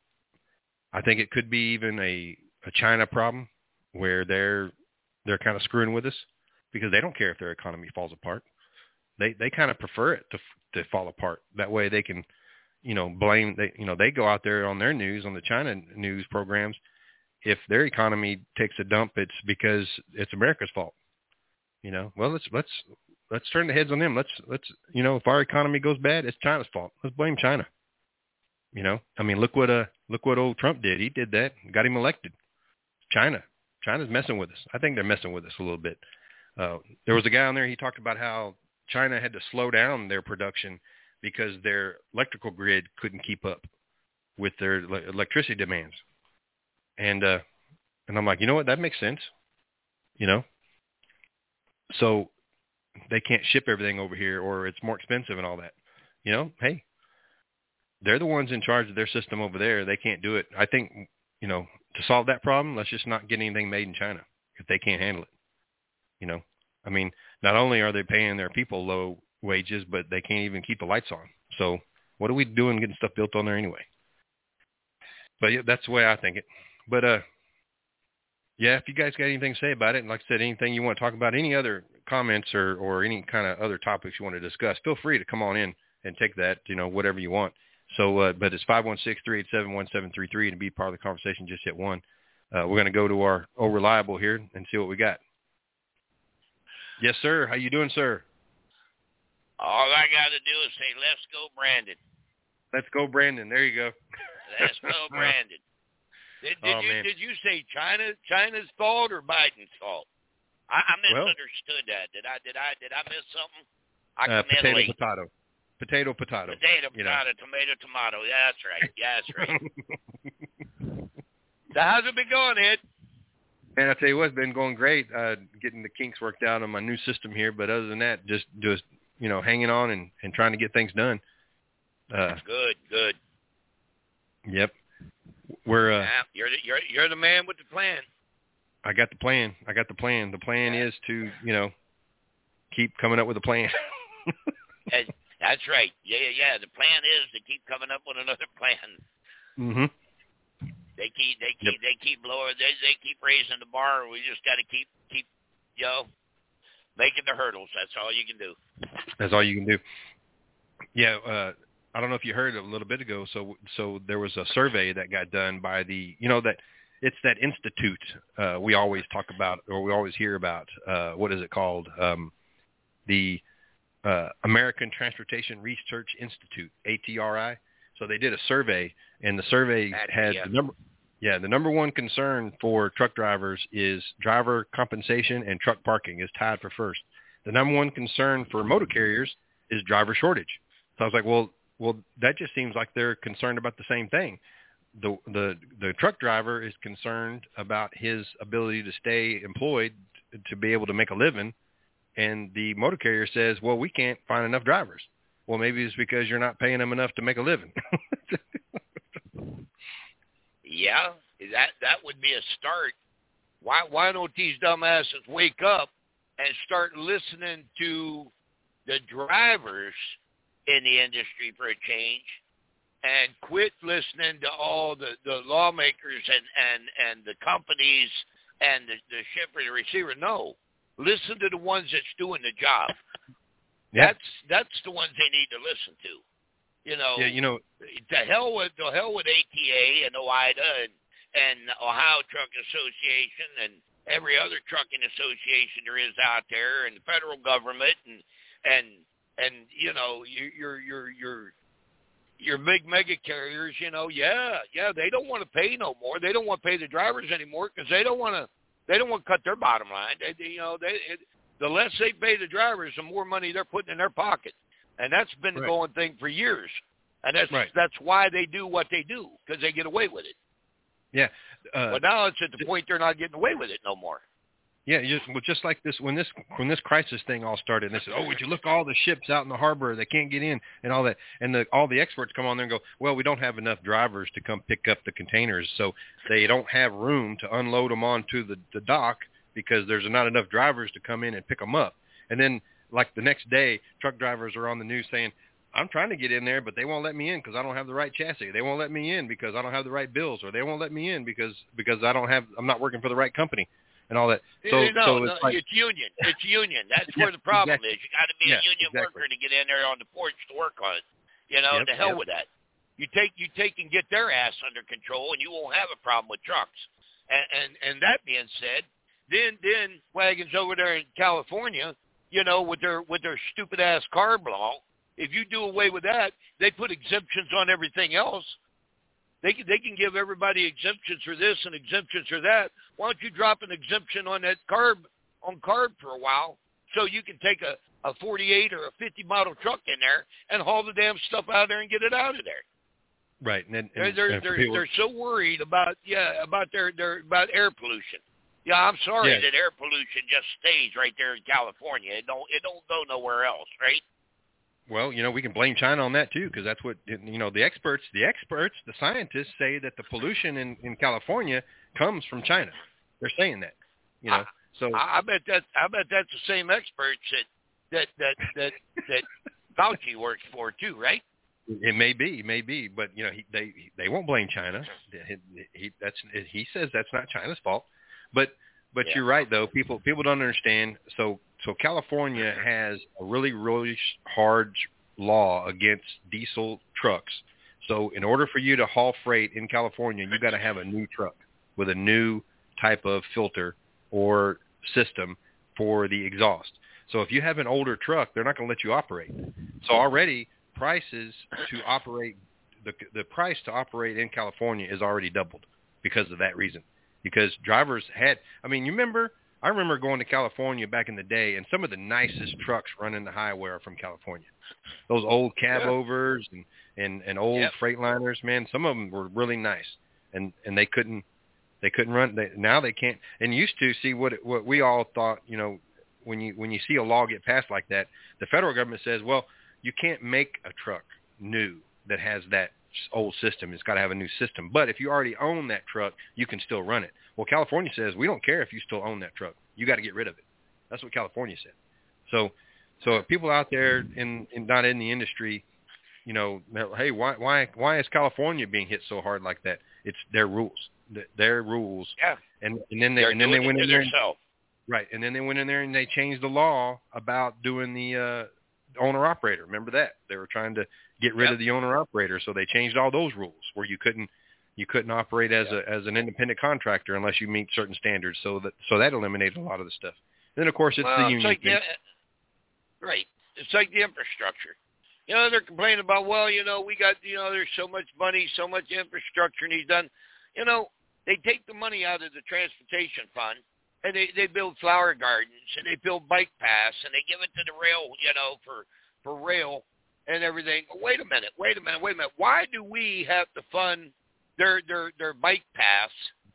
I think it could be even a China problem, where they're kind of screwing with us because they don't care if their economy falls apart. They kind of prefer it to fall apart. That way they can, you know, they go out there on their news, on the China news programs. If their economy takes a dump, it's because it's America's fault. You know, well, let's turn the heads on them. Let's you know, if our economy goes bad, it's China's fault. Let's blame China. You know, I mean, look what old Trump did. He did that, got him elected. China's messing with us. I think they're messing with us a little bit. There was a guy on there, he talked about how China had to slow down their production because their electrical grid couldn't keep up with their electricity demands. And I'm like, you know what? That makes sense. You know? So they can't ship everything over here, or it's more expensive and all that. You know, hey, they're the ones in charge of their system over there. They can't do it. I think, you know, to solve that problem, let's just not get anything made in China if they can't handle it. You know, I mean, not only are they paying their people low wages, but they can't even keep the lights on. So what are we doing getting stuff built on there anyway? But yeah, that's the way I think it. But yeah, if you guys got anything to say about it, and like I said, anything you want to talk about, any other comments or any kind of other topics you want to discuss, feel free to come on in and take that, you know, whatever you want. So, but it's 516-387-1733 to be part of the conversation. Just hit 1. We're going to go to our Reliable here and see what we got. Yes, sir. How you doing, sir? All I got to do is say, let's go, Brandon. Let's go, Brandon. There you go. Let's go, Brandon. Did you say China's fault or Biden's fault? I misunderstood that. Did I miss something? Potato, tomato. Yeah, that's right. So how's it been going, Ed? Man, I tell you what, it's been going great. Getting the kinks worked out on my new system here, but other than that, just you know, hanging on and trying to get things done. Good. Yep. We're you're the man with the plan. I got the plan. The plan is to, you know, keep coming up with a plan. That's right. Yeah. The plan is to keep coming up with another plan. Mhm. They keep lowering. They keep raising the bar. We just got to keep you know, making the hurdles. That's all you can do. That's all you can do. Yeah. I don't know if you heard a little bit ago. So there was a survey that got done by the, you know, that it's that institute we always talk about, or we always hear about. What is it called? The American Transportation Research Institute, ATRI. So they did a survey, and the survey had the number one concern for truck drivers is driver compensation, and truck parking is tied for first. The number one concern for motor carriers is driver shortage. So I was like, well, that just seems like they're concerned about the same thing. The truck driver is concerned about his ability to stay employed to be able to make a living, and the motor carrier says, well, we can't find enough drivers. Well, maybe it's because you're not paying them enough to make a living. Yeah, that would be a start. Why don't these dumbasses wake up and start listening to the drivers in the industry for a change, and quit listening to all the lawmakers and the companies and the shipper, the receiver? No, Listen to the ones that's doing the job. Yeah. That's the ones they need to listen to. You know, to hell with ATA and OIDA and Ohio Truck Association and every other trucking association there is out there, and the federal government and you know your big mega carriers. You know, they don't want to pay no more. They don't want to pay the drivers anymore because they don't want to cut their bottom line. The less they pay the drivers, the more money they're putting in their pocket. And that's been the going thing for years. And that's why they do what they do, because they get away with it. Yeah. But now it's at the point they're not getting away with it no more. Yeah, just like this, when this crisis thing all started, and they said, "Oh, would you look all the ships out in the harbor? They can't get in," and all that. And all the experts come on there and go, "Well, we don't have enough drivers to come pick up the containers, so they don't have room to unload them onto the dock because there's not enough drivers to come in and pick them up." And then, like the next day, truck drivers are on the news saying, "I'm trying to get in there, but they won't let me in because I don't have the right chassis. They won't let me in because I don't have the right bills, or they won't let me in because I'm not working for the right company." And all that. So it's union. It's union. That's where the problem is. You got to be a union worker to get in there on the porch to work on it. You know, to hell with that. You take and get their ass under control, and you won't have a problem with trucks. And that being said, then wagons over there in California, you know, with their stupid ass carb law. If you do away with that, they put exemptions on everything else. They can give everybody exemptions for this and exemptions for that. Why don't you drop an exemption on that carb for a while, so you can take a 48 or a 50 model truck in there and haul the damn stuff out there and get it out of there. Right. And they're so worried about about air pollution. Yeah, I'm sorry that air pollution just stays right there in California. It don't go nowhere else, right? Well, you know, we can blame China on that too, because that's what, you know, the experts, the scientists say that the pollution in California comes from China. They're saying that, you know. So I bet that's the same experts that Fauci works for too, right? It may be, but you know, they won't blame China. He says that's not China's fault. But you're right though. People don't understand. So California has a really, really hard law against diesel trucks. So in order for you to haul freight in California, you got to have a new truck with a new type of filter or system for the exhaust. So if you have an older truck, they're not going to let you operate. So already prices to operate, the price to operate in California is already doubled because of that reason. Because drivers had, I remember going to California back in the day, and some of the nicest trucks running the highway are from California. Those old cab-overs and old Freightliners, man, some of them were really nice, and they couldn't run. Now they can't. And used to see what we all thought, you know, when you see a law get passed like that, the federal government says, well, you can't make a truck new that has that old system. It's got to have a new system. But if you already own that truck, you can still run it. Well, California says we don't care if you still own that truck. You got to get rid of it. That's what California said. So if people out there not in the industry, you know, hey, why is California being hit so hard like that? It's their rules. Their rules. Yeah. And then they went in there. Right. And then they went in there and they changed the law about doing the owner-operator. Remember that? They were trying to get rid of the owner-operator, so they changed all those rules where you couldn't operate as an independent contractor unless you meet certain standards. So that eliminated a lot of the stuff. Then, of course, it's the union thing. Right. It's like the infrastructure. You know, they're complaining about, well, you know, we got, you know, there's so much money, so much infrastructure needs done. You know, they take the money out of the transportation fund, and they build flower gardens, and they build bike paths, and they give it to the rail, you know, for rail and everything. Wait a minute. Why do we have to fund their bike paths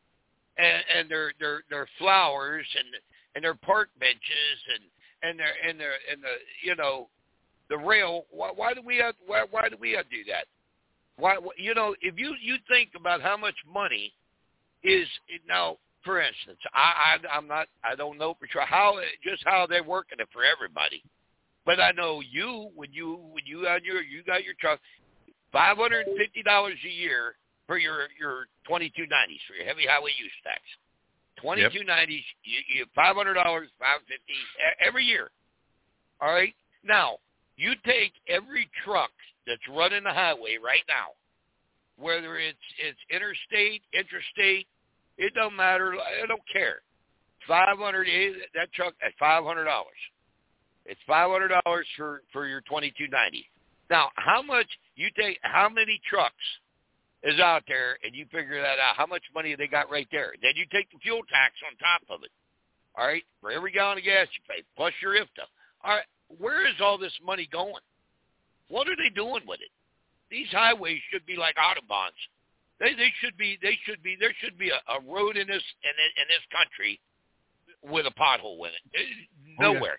and their flowers and their park benches and the you know, the rail? Why do we have to do that? Why, you know, if you think about how much money is now. For instance, I don't know for sure how they're working it for everybody, but I know when you got your truck, $550 a year for your 2290s for your heavy highway use tax, $22.90. You $500, $550 every year. All right. Now you take every truck that's running the highway right now, whether it's interstate, interstate, it don't matter. I don't care. $500, that truck at $500. It's $500 for your $22.90. Now, how many trucks is out there, and you figure that out? How much money they got right there? Then you take the fuel tax on top of it. All right, for every gallon of gas you pay, plus your IFTA. All right, where is all this money going? What are they doing with it? These highways should be like Autobahns. There should be a road in this country with a pothole in it. Nowhere.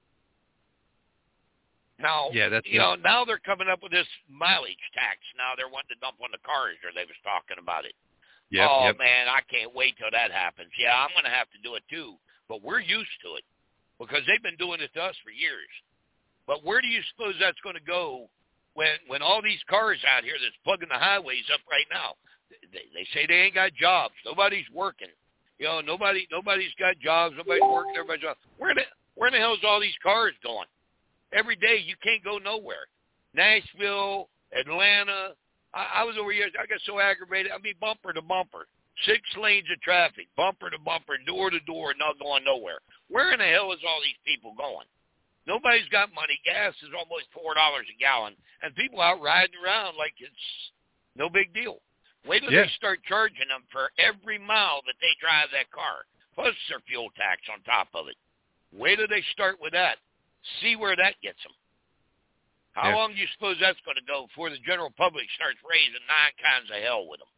Now, now they're coming up with this mileage tax. Now they're wanting to dump on the cars, or they was talking about it. Man, I can't wait till that happens. Yeah, I'm going to have to do it too, but we're used to it because they've been doing it to us for years. But where do you suppose that's going to go when all these cars out here that's plugging the highways up right now? They say they ain't got jobs. Nobody's working. Nobody's got jobs. Nobody's working. Everybody's off. Where in the hell is all these cars going? Every day you can't go nowhere. Nashville, Atlanta. I was over here. I got so aggravated. I mean, bumper to bumper. 6 lanes of traffic, bumper to bumper, door to door, not going nowhere. Where in the hell is all these people going? Nobody's got money. Gas is almost $4 a gallon, and people out riding around like it's no big deal. Wait till they start charging them for every mile that they drive that car, plus their fuel tax on top of it. Wait till they start with that. See where that gets them. How long do you suppose that's going to go before the general public starts raising 9 kinds of hell with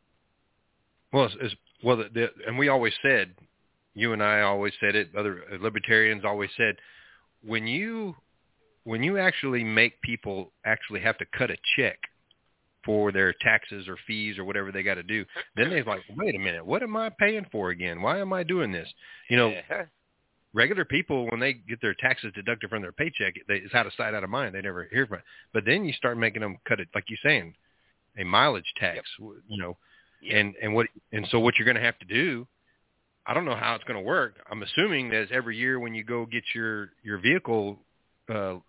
them? And we always said, you and I always said it, other libertarians always said, when you actually make people actually have to cut a check for their taxes or fees or whatever they got to do, then they're like, wait a minute, what am I paying for again? Why am I doing this? Regular people, when they get their taxes deducted from their paycheck, it's out of sight, out of mind. They never hear from it. But then you start making them cut it, like you're saying, a mileage tax, And so what you're going to have to do, I don't know how it's going to work. I'm assuming that every year when you go get your vehicle, your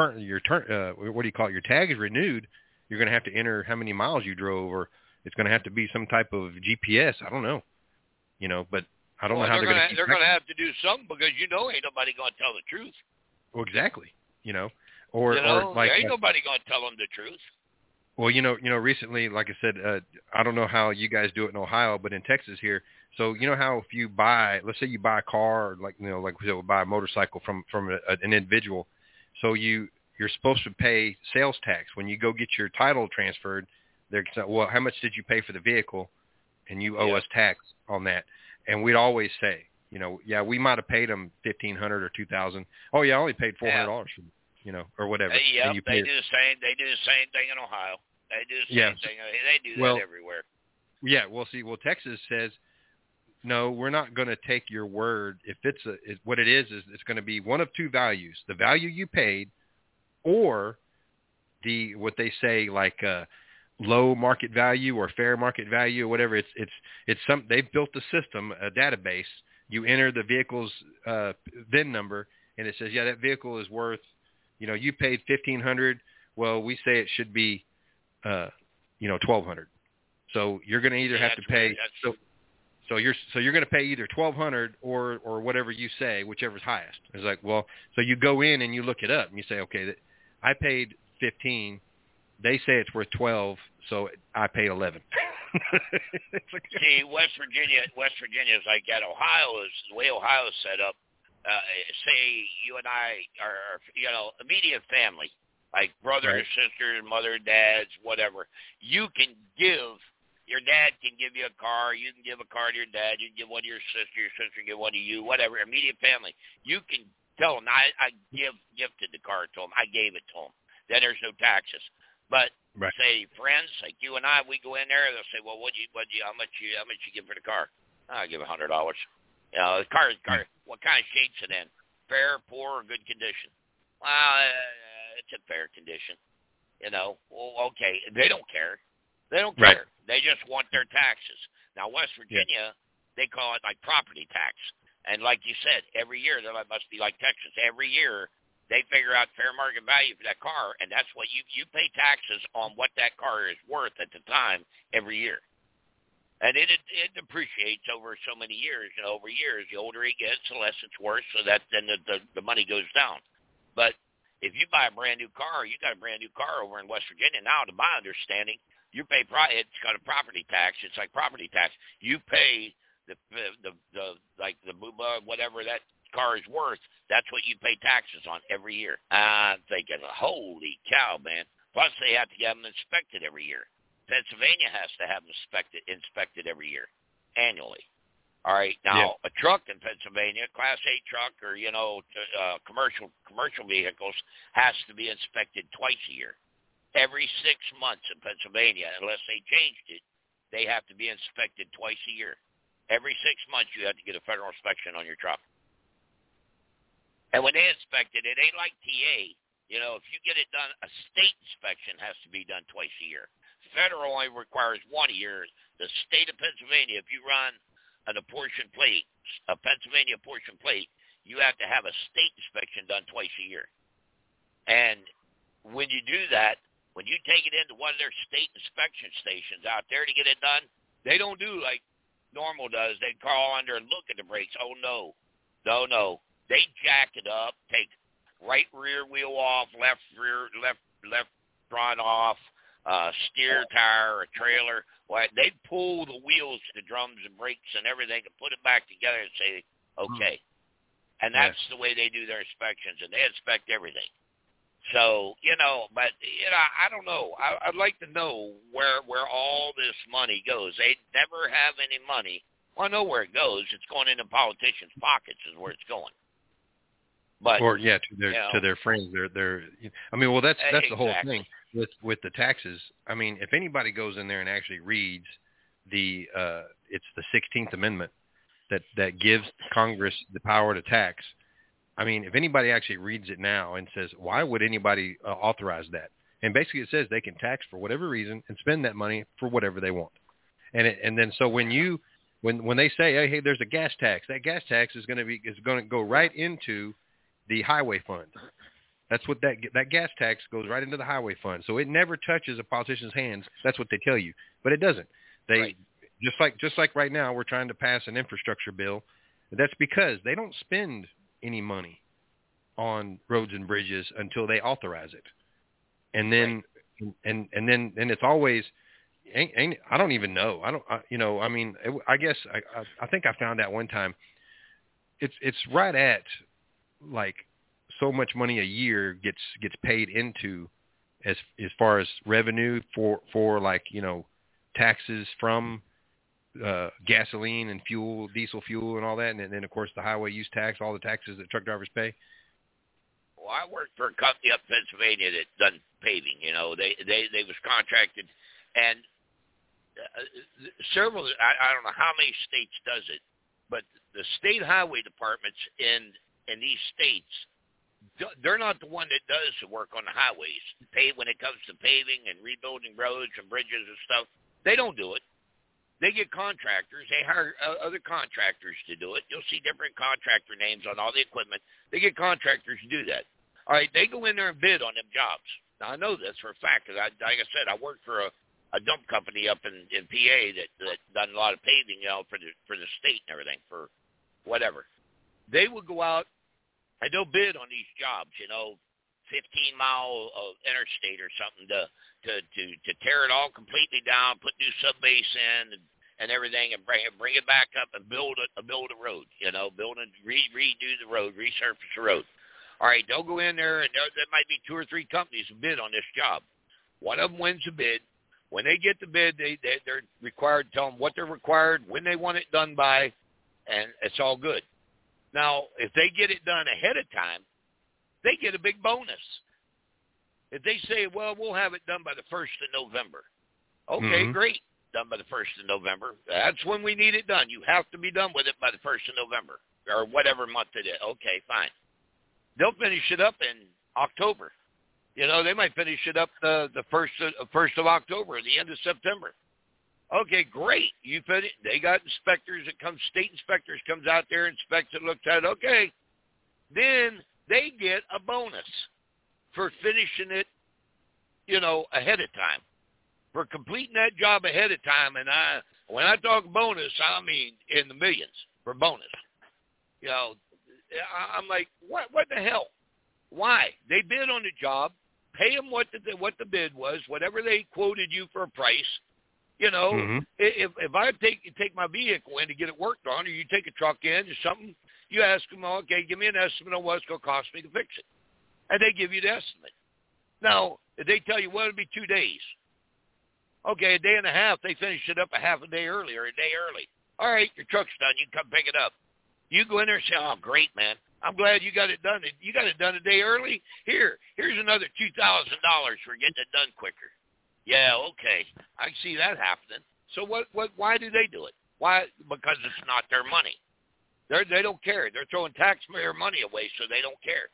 tag is renewed, you're going to have to enter how many miles you drove, or it's going to have to be some type of GPS. I don't know, but I don't know how they're going to. They're going to have to do something because ain't nobody going to tell the truth. Well, exactly. Or like there ain't nobody going to tell them the truth. Well, recently, like I said, I don't know how you guys do it in Ohio, but in Texas here, so how if you let's say you buy a car, or like we said, buy a motorcycle from an individual, so you're supposed to pay sales tax when you go get your title transferred. They're saying, well, how much did you pay for the vehicle, and you owe us tax on that. And we'd always say, we might have paid them $1,500 or $2,000. Oh yeah, I only paid $400 for, or whatever. They do the same. They do the same thing in Ohio. They do the same thing. They do that everywhere. Yeah. Well, Texas says, no, we're not going to take your word. If what it is it's going to be one of 2 values: the value you paid, or what they say like low market value or fair market value or whatever. It's they've built a system, a database. You enter the vehicle's VIN number, and it says, that vehicle is worth, you paid $1,500. Well, we say it should be, $1,200. So you're going to either have to pay. So you're going to pay either $1,200 or whatever you say, whichever's highest. It's like, well, so you go in and you look it up and you say, okay, I paid $15. They say it's worth $12, so I paid $11. See, West Virginia is like that. Ohio is the way Ohio is set up. Say you and I are, immediate family, like brother and sister, mother, dads, whatever. Your dad can give you a car. You can give a car to your dad. You can give one to your sister can give one to you, whatever. Immediate family. You can tell them, I gifted the car to them. I gave it to them. Then there's no taxes. But say friends like you and I, we go in there. They'll say, "Well, how much you give for the car?" I give $100. The car. What kind of shape's it in? Fair, poor, or good condition? Well, it's in fair condition. Well, okay. They don't care. They don't care. They just want their taxes. Now, West Virginia, they call it like property tax. And like you said, every year, that must be like Texas. Every year, they figure out fair market value for that car, and that's what you pay taxes on what that car is worth at the time every year. And it depreciates over so many years. You know, over years, the older it gets, the less it's worth, so that then the money goes down. But if you buy a brand new car, you got a brand new car over in West Virginia now. To my understanding, you pay it's got a property tax. It's like property tax. You pay the whatever that car is worth. That's what you pay taxes on every year. I'm thinking, holy cow, man! Plus, they have to get them inspected every year. Pennsylvania has to have them inspected every year, annually. All right, now a truck in Pennsylvania, Class 8 truck or, commercial vehicles has to be inspected twice a year. Every 6 months in Pennsylvania, unless they changed it, they have to be inspected twice a year. Every 6 months you have to get a federal inspection on your truck. And when they inspect it, it ain't like TA. You know, if you get it done, a state inspection has to be done twice a year. Federal only requires one a year. The state of Pennsylvania, if you run an apportioned plate, a Pennsylvania apportioned plate, you have to have a state inspection done twice a year. And when you do that, when you take it into one of their state inspection stations out there to get it done, they don't do like normal does. They call under and look at the brakes. Oh, no. No. They jack it up, take right rear wheel off, left front off, steer tire or trailer. Well, they pull the wheels, the drums and brakes and everything and put it back together and say, okay. And that's the way they do their inspections, and they inspect everything. So, I don't know. I'd like to know where all this money goes. They never have any money. Well, I know where it goes. It's going into politicians' pockets is where it's going. But to their friends. That's the whole thing with the taxes. I mean, if anybody goes in there and actually reads it's the 16th Amendment that gives Congress the power to tax. I mean, if anybody actually reads it now and says, why would anybody authorize that? And basically it says they can tax for whatever reason and spend that money for whatever they want. And then so when they say, hey, there's a gas tax, that gas tax is going to go right into the highway fund. That's what that gas tax goes right into the highway fund. So it never touches a politician's hands. That's what they tell you, but it doesn't. Just like right now we're trying to pass an infrastructure bill. That's because they don't spend any money on roads and bridges until they authorize it, and then then it's always I don't even know. I guess I think I found out one time. It's right at like so much money a year gets paid into as far as revenue for like taxes from gasoline and fuel, diesel fuel and all that, and then of course the highway use tax, all the taxes that truck drivers pay. Well, I worked for a company up in Pennsylvania that done paving. They was contracted, and several. I don't know how many states does it, but the state highway departments in these states, they're not the one that does the work on the highways. When it comes to paving and rebuilding roads and bridges and stuff, they don't do it. They get contractors. They hire other contractors to do it. You'll see different contractor names on all the equipment. They get contractors to do that. All right, they go in there and bid on them jobs. Now, I know this for a fact because, like I said, I worked for a dump company up in PA that done a lot of paving, for the state and everything, for whatever. They would go out and they'll bid on these jobs, 15-mile interstate or something to tear it all completely down, put new subbase in and everything, and bring it back up and build a road, redo the road, resurface the road. All right, they'll go in there, and there might be 2 or 3 companies who bid on this job. One of them wins the bid. When they get the bid, they're required to tell them what they're required, when they want it done by, and it's all good. Now, if they get it done ahead of time, they get a big bonus. If they say, well, we'll have it done by the 1st of November. Okay, great. Done by the 1st of November. That's when we need it done. You have to be done with it by the 1st of November or whatever month it is. Okay, fine. They'll finish it up in October. They might finish it up the 1st of October or the end of September. Okay, great. You finish. They got inspectors that come, state inspectors comes out there, inspects it, looks at it. Okay, then they get a bonus for finishing it, ahead of time, for completing that job ahead of time. And when I talk bonus, I mean in the millions for bonus. I'm like, what the hell? Why? They bid on the job, pay them what the bid was, whatever they quoted you for a price. Mm-hmm. If I take my vehicle in to get it worked on, or you take a truck in or something, you ask them, okay, give me an estimate on what it's going to cost me to fix it. And they give you the estimate. Now, if they tell you, well, it'll be 2 days. Okay, a day and a half, they finish it up a half a day early or a day early. All right, your truck's done. You can come pick it up. You go in there and say, oh, great, man. I'm glad you got it done. You got it done a day early? Here's another $2,000 for getting it done quicker. Yeah, okay. I can see that happening. So why do they do it? Why? Because it's not their money. They don't care. They're throwing taxpayer money away, so they don't care.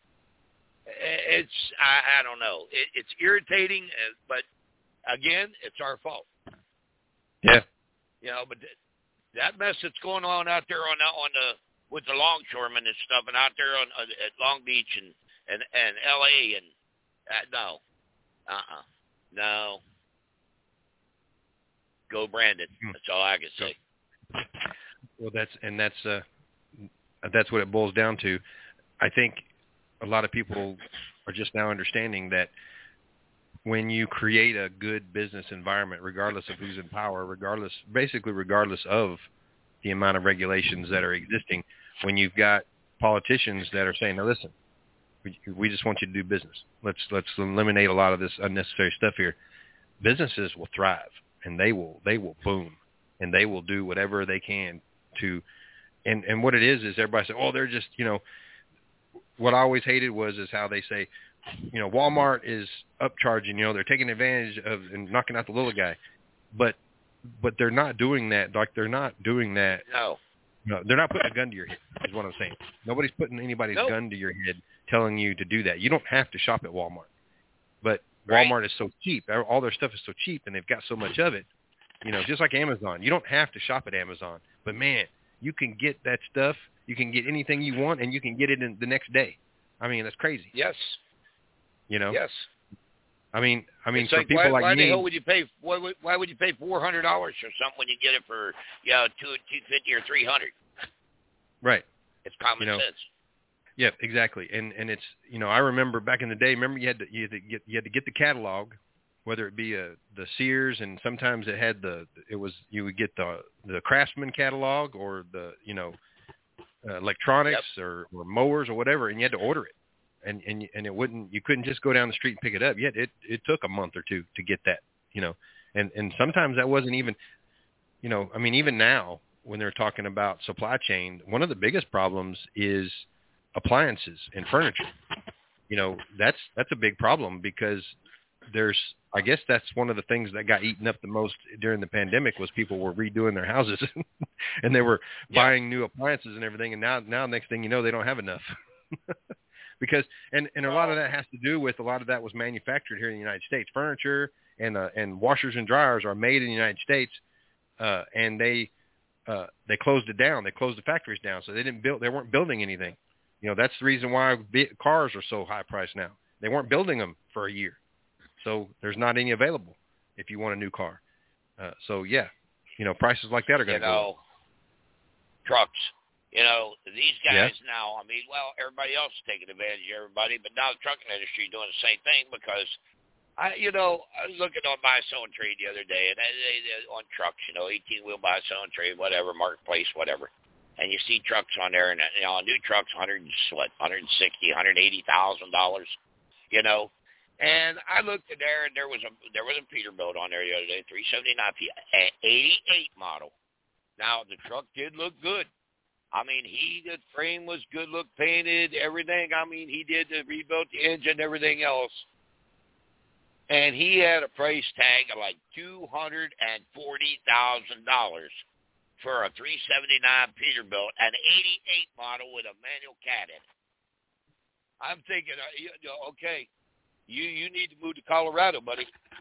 I don't know. It's irritating, but again, it's our fault. Yeah. But that mess that's going on out there with the longshoremen and stuff, and out there at Long Beach and L.A. and no. Go Brandon. That's all I can say. Well, that's what it boils down to. I think a lot of people are just now understanding that when you create a good business environment, regardless of who's in power, regardless of the amount of regulations that are existing, when you've got politicians that are saying, now listen, we just want you to do business. Let's eliminate a lot of this unnecessary stuff here. Businesses will thrive, and they will boom, and they will do whatever they can to, and what it is everybody says, oh, they're just, what I always hated is how they say, Walmart is upcharging, they're taking advantage of and knocking out the little guy, but they're not doing that. Like, they're not doing that. No, they're not putting a gun to your head, is what I'm saying. Nobody's putting anybody's gun to your head telling you to do that. You don't have to shop at Walmart, but Walmart is so cheap. All their stuff is so cheap, and they've got so much of it. Just like Amazon. You don't have to shop at Amazon, but man, you can get that stuff. You can get anything you want, and you can get it in the next day. I mean, that's crazy. Yes. Yes. I mean, it's for like, people like why me, the hell would you pay? Why would you pay $400 for something when you get it for $250 or $300? Right. It's common sense. Yeah, exactly. And it's I remember back in the day. Remember you had to get the catalog, whether it be the Sears, and sometimes it had you would get the Craftsman catalog, or the electronics, or mowers or whatever, and you had to order it. And you couldn't just go down the street and pick it up. Yet it took a month or two to get that, and sometimes that wasn't even, even now when they're talking about supply chain, one of the biggest problems is appliances and furniture. That's a big problem, because I guess that's one of the things that got eaten up the most during the pandemic, was people were redoing their houses and they were buying new appliances and everything. And now next thing you know, they don't have enough. Because and a lot of that has to do with, a lot of that was manufactured here in the United States. Furniture and washers and dryers are made in the United States, and they closed it down. They closed the factories down, so they weren't building anything. That's the reason why cars are so high priced now. They weren't building them for a year, so there's not any available if you want a new car. Prices like that are going to go up. Trucks. These guys now, everybody else is taking advantage of everybody, but now the trucking industry is doing the same thing, because I was looking on Buy Sell and Trade the other day, and they on trucks, 18-wheel Buy Sell and Trade, whatever, Marketplace, whatever. And you see trucks on there, and a new truck's $160,000, $180,000, And I looked in there, and there was a Peterbilt on there the other day, 379 88 model. Now the truck did look good. The frame was good, look painted, everything. He rebuilt the engine, everything else. And he had a price tag of like $240,000 for a 379 Peterbilt, an 88 model with a manual cat in it. I'm thinking, okay, you need to move to Colorado, buddy.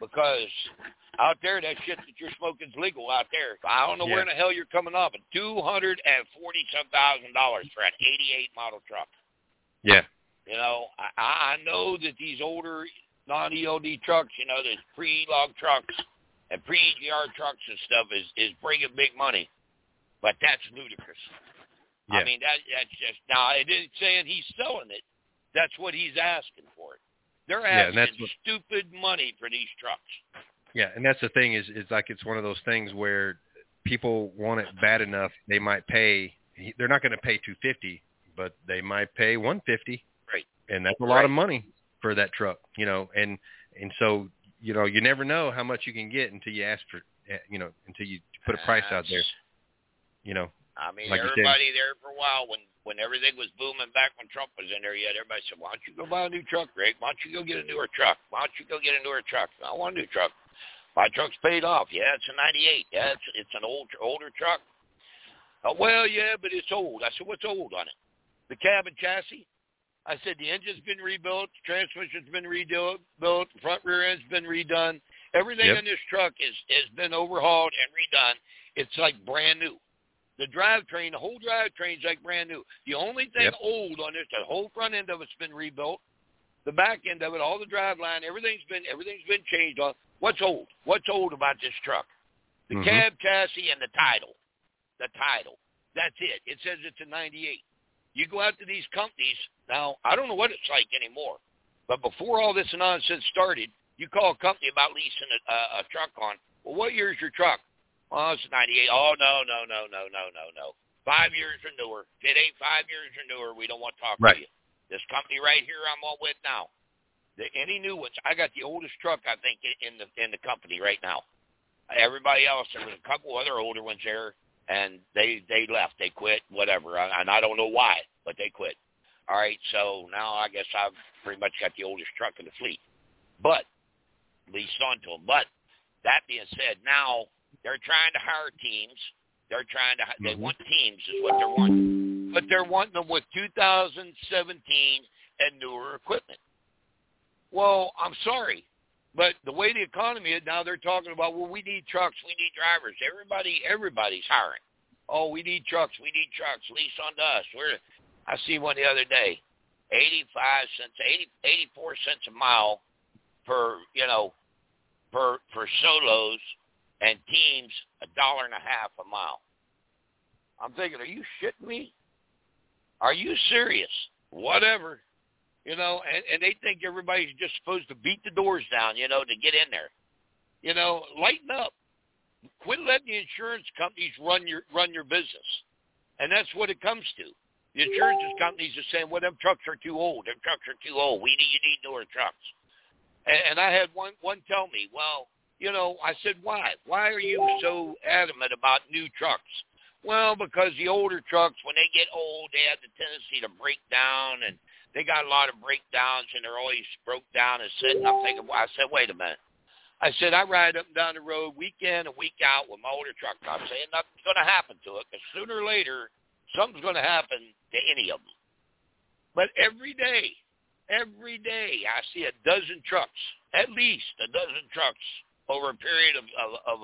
because out there, that shit that you're smoking is legal out there. I don't know where in the hell you're coming up. $240,000 for an '88 model truck. Yeah. You know, I know that these older non-ELD trucks, you know, the pre-log trucks and pre-EGR trucks and stuff is bringing big money, but that's ludicrous. Yeah. I mean, that's just, now, it isn't saying he's selling it. That's what he's asking for it. They're asking stupid money for these trucks. Yeah, and that's the thing is like it's one of those things where people want it bad enough they might pay. They're not going to pay $250, but they might pay $150. Right. And that's a lot of money for that truck, you know. And so, you know, you never know how much you can get until you ask for, you know, until you put a price out there. You know. I mean, like everybody there for a while when everything was booming back when Trump was in there, yet everybody said, why don't you go buy a new truck, Rick? Why don't you go get a newer truck? Why don't you go get a newer truck? I want a new truck. My truck's paid off. Yeah, it's a '98. Yeah, it's an older truck. Oh, well, yeah, but it's old. I said, what's old on it? The cab and chassis? I said, the engine's been rebuilt, the transmission's been rebuilt, the front rear end's been redone. Everything in this truck has been overhauled and redone. It's like brand new. The drivetrain, the whole drivetrain's like brand new. The only thing old on this, the whole front end of it's been rebuilt. The back end of it, all the drive line, everything's been changed on. What's old? What's old about this truck? The cab chassis and the title. The title. That's it. It says it's a '98. You go out to these companies, now, I don't know what it's like anymore, but before all this nonsense started, you call a company about leasing a truck on, well, what year's your truck? Oh, it's a '98. Oh, no. 5 years or newer. If it ain't 5 years or newer, we don't want to talk to you. This company right here I'm on with now, any new ones, I got the oldest truck, I think, in the company right now. Everybody else, there was a couple other older ones there, and they left. They quit, whatever. And I don't know why, but they quit. All right, so now I guess I've pretty much got the oldest truck in the fleet. But, leased onto them. But, that being said, now they're trying to hire teams. They want teams is what they're wanting. But they're wanting them with 2017 and newer equipment. Well, I'm sorry, but the way the economy is now, they're talking about, well, we need trucks, we need drivers. Everybody's hiring. Oh, we need trucks, lease on to us. I see one the other day, 84 cents a mile for solos, and teams $1.50 a mile. I'm thinking, are you shitting me? Are you serious? Whatever. You know, and they think everybody's just supposed to beat the doors down, you know, to get in there. You know, lighten up. Quit letting the insurance companies run your business. And that's what it comes to. The insurance companies are saying, well, them trucks are too old. You need newer trucks. And I had one tell me, well, you know, I said, why? Why are you so adamant about new trucks? Well, because the older trucks, when they get old, they have the tendency to break down, and they got a lot of breakdowns, and they're always broke down and sitting. I'm thinking, well, I said, wait a minute. I said, I ride up and down the road week in and week out with my older truck. I'm saying nothing's going to happen to it, because sooner or later, something's going to happen to any of them. But every day, I see a dozen trucks, at least a dozen trucks, over a period of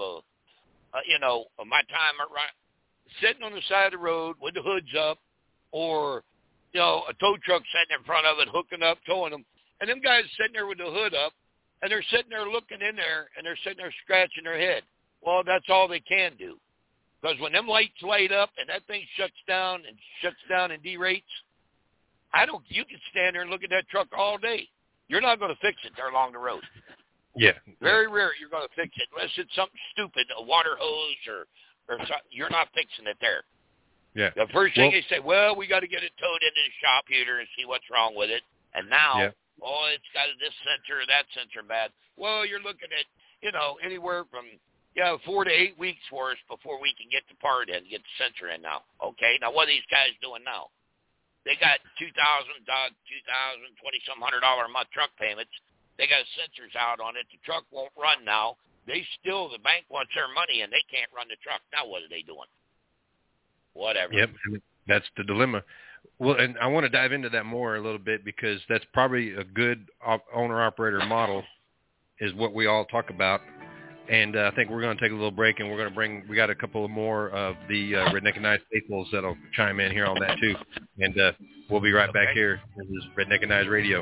my time sitting on the side of the road with the hoods up, or, you know, a tow truck sitting in front of it, hooking up, towing them. And them guys sitting there with the hood up, and they're sitting there looking in there, and they're sitting there scratching their head. Well, that's all they can do. Because when them lights light up and that thing shuts down and derates, you can stand there and look at that truck all day. You're not going to fix it there along the road. Yeah. Very rare you're going to fix it, unless it's something stupid, a water hose or something. You're not fixing it there. Yeah. The first thing they say, well, we got to get it towed into the shop heater and see what's wrong with it. And now, it's got this sensor or that sensor bad. Well, you're looking at, you know, anywhere from 4 to 8 weeks for us before we can get the part in, get the sensor in now. Okay, now what are these guys doing now? They got $2,000, $20-some $100 a month truck payments. They got sensors out on it. The truck won't run now. The bank wants their money, and they can't run the truck. Now what are they doing? Whatever. Yep, that's the dilemma. Well, and I want to dive into that more a little bit, because that's probably a good owner-operator model is what we all talk about. And I think we're going to take a little break, and we got a couple of more of the Redneckinize faithfuls that'll chime in here on that too. And we'll be right back here. This is Redneckinize Radio.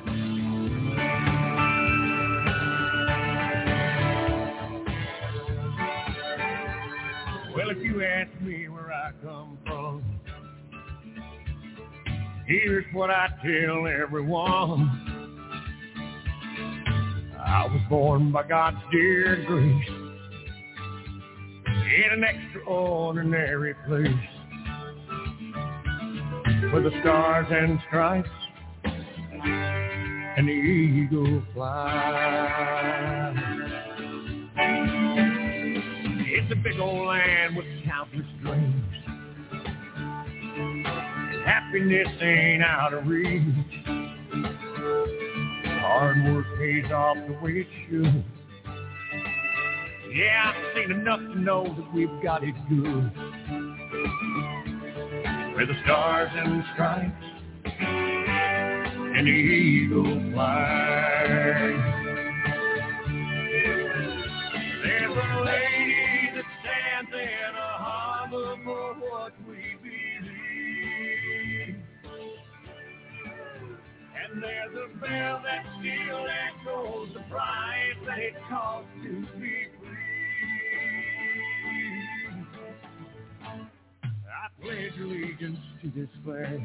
Well, if you ask me where I come from, here's what I tell everyone. I was born by God's dear grace in an extraordinary place where the stars and stripes and the eagle fly. It's a big old land with countless dreams. Happiness ain't out of reach. Hard work pays off the way it should. Yeah, I've seen enough to know that we've got it good. Where the stars and stripes and the eagle fly. There's a lady that stands in a harbor for what we believe. And there's a bell that still echoes the price that it costs to be free. I pledge allegiance to this flag.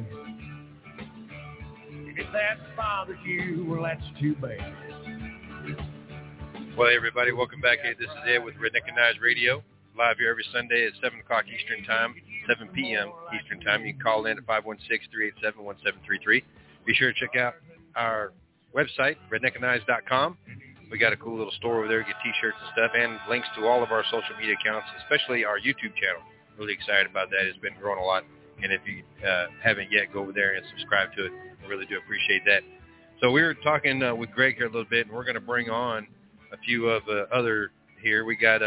And if that bothers you, well, that's too bad. Well, hey everybody, welcome back. Hey, this is Ed with Redneckinize Radio, live here every Sunday at 7 o'clock Eastern Time, 7 p.m. Eastern Time. You can call in at 516-387-1733. Be sure to check out our website, redneckinize.com. We got a cool little store over there. Get T-shirts and stuff, and links to all of our social media accounts, especially our YouTube channel. Really excited about that. It's been growing a lot, and if you haven't yet, go over there and subscribe to it. I really do appreciate that. So we were talking with Greg here a little bit, and we're going to bring on a few of other here. We got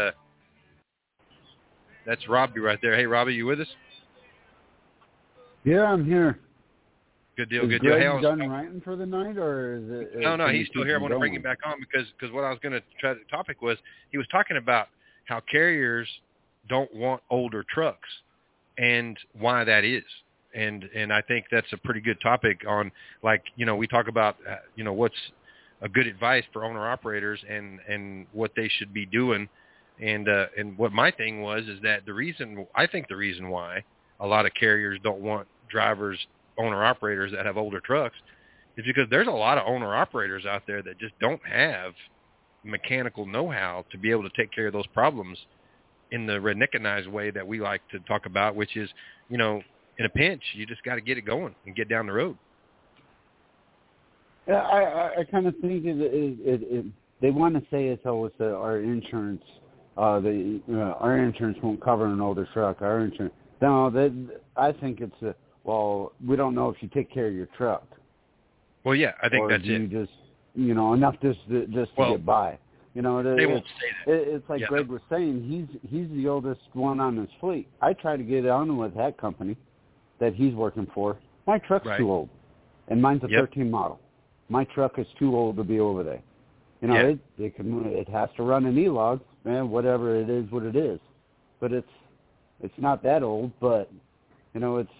that's Robbie right there. Hey, Robbie, you with us? Yeah, I'm here. Good deal, is good Greg deal. Hey, done writing for the night, or is it? No, he's still here. I want to bring him back on because what I was going to try. The topic was he was talking about how carriers don't want older trucks and why that is, and I think that's a pretty good topic on, like, you know, we talk about what's a good advice for owner operators and what they should be doing, and what my thing was is that the reason why a lot of carriers don't want owner-operators that have older trucks is because there's a lot of owner-operators out there that just don't have mechanical know-how to be able to take care of those problems in the redneckinized way that we like to talk about, which is, you know, in a pinch, you just got to get it going and get down the road. Yeah, I kind of think they want to say it's always our insurance. Our insurance won't cover an older truck. Our insurance. No, I think it's well, we don't know if you take care of your truck. Well, yeah, I think that's you it. Just, enough just to get by. They won't say that. It's like Greg was saying. He's the oldest one on his fleet. I try to get on with that company that he's working for. My truck's too old, and mine's a 13 model. My truck is too old to be over there. It has to run an E-log, man. Whatever it is, what it is. But it's not that old. But it's.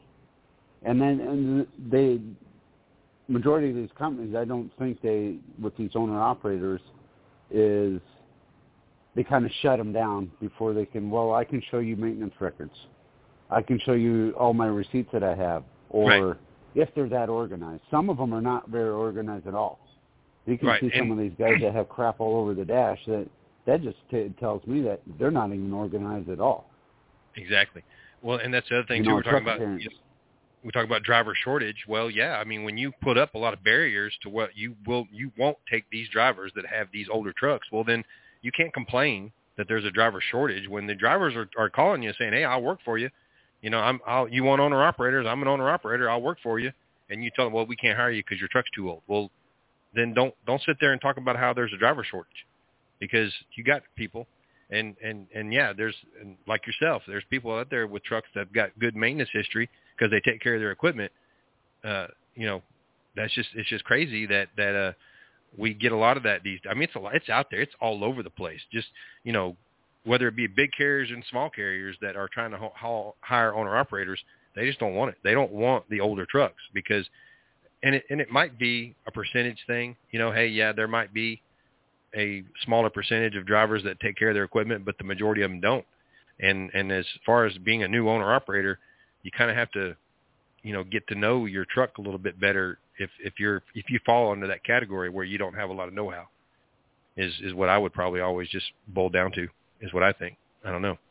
And they, majority of these companies, I don't think with these owner-operators, is they kind of shut them down before they can, well, I can show you maintenance records. I can show you all my receipts that I have, or if they're that organized. Some of them are not very organized at all. You can see some of these guys that have crap all over the dash. That just tells me that they're not even organized at all. Exactly. Well, and that's the other thing, too, we're talking about. We talk about driver shortage. Well, yeah, I mean, when you put up a lot of barriers to what you won't take these drivers that have these older trucks, well, then you can't complain that there's a driver shortage when the drivers are calling you saying, hey, I'll work for you. You want owner operators? I'm an owner operator. I'll work for you. And you tell them, well, we can't hire you because your truck's too old. Well, then don't sit there and talk about how there's a driver shortage, because you got people. And there's, and like yourself, there's people out there with trucks that have got good maintenance history because they take care of their equipment. It's just crazy that we get a lot of that these. I mean, it's out there. It's all over the place. Just, whether it be big carriers and small carriers that are trying to hire owner-operators, they just don't want it. They don't want the older trucks because, and it might be a percentage thing. Hey, yeah, there might be a smaller percentage of drivers that take care of their equipment, but the majority of them don't. And as far as being a new owner-operator, you kind of have to, get to know your truck a little bit better if you fall under that category where you don't have a lot of know-how is what I would probably always just boil down to, is what I think. I don't know.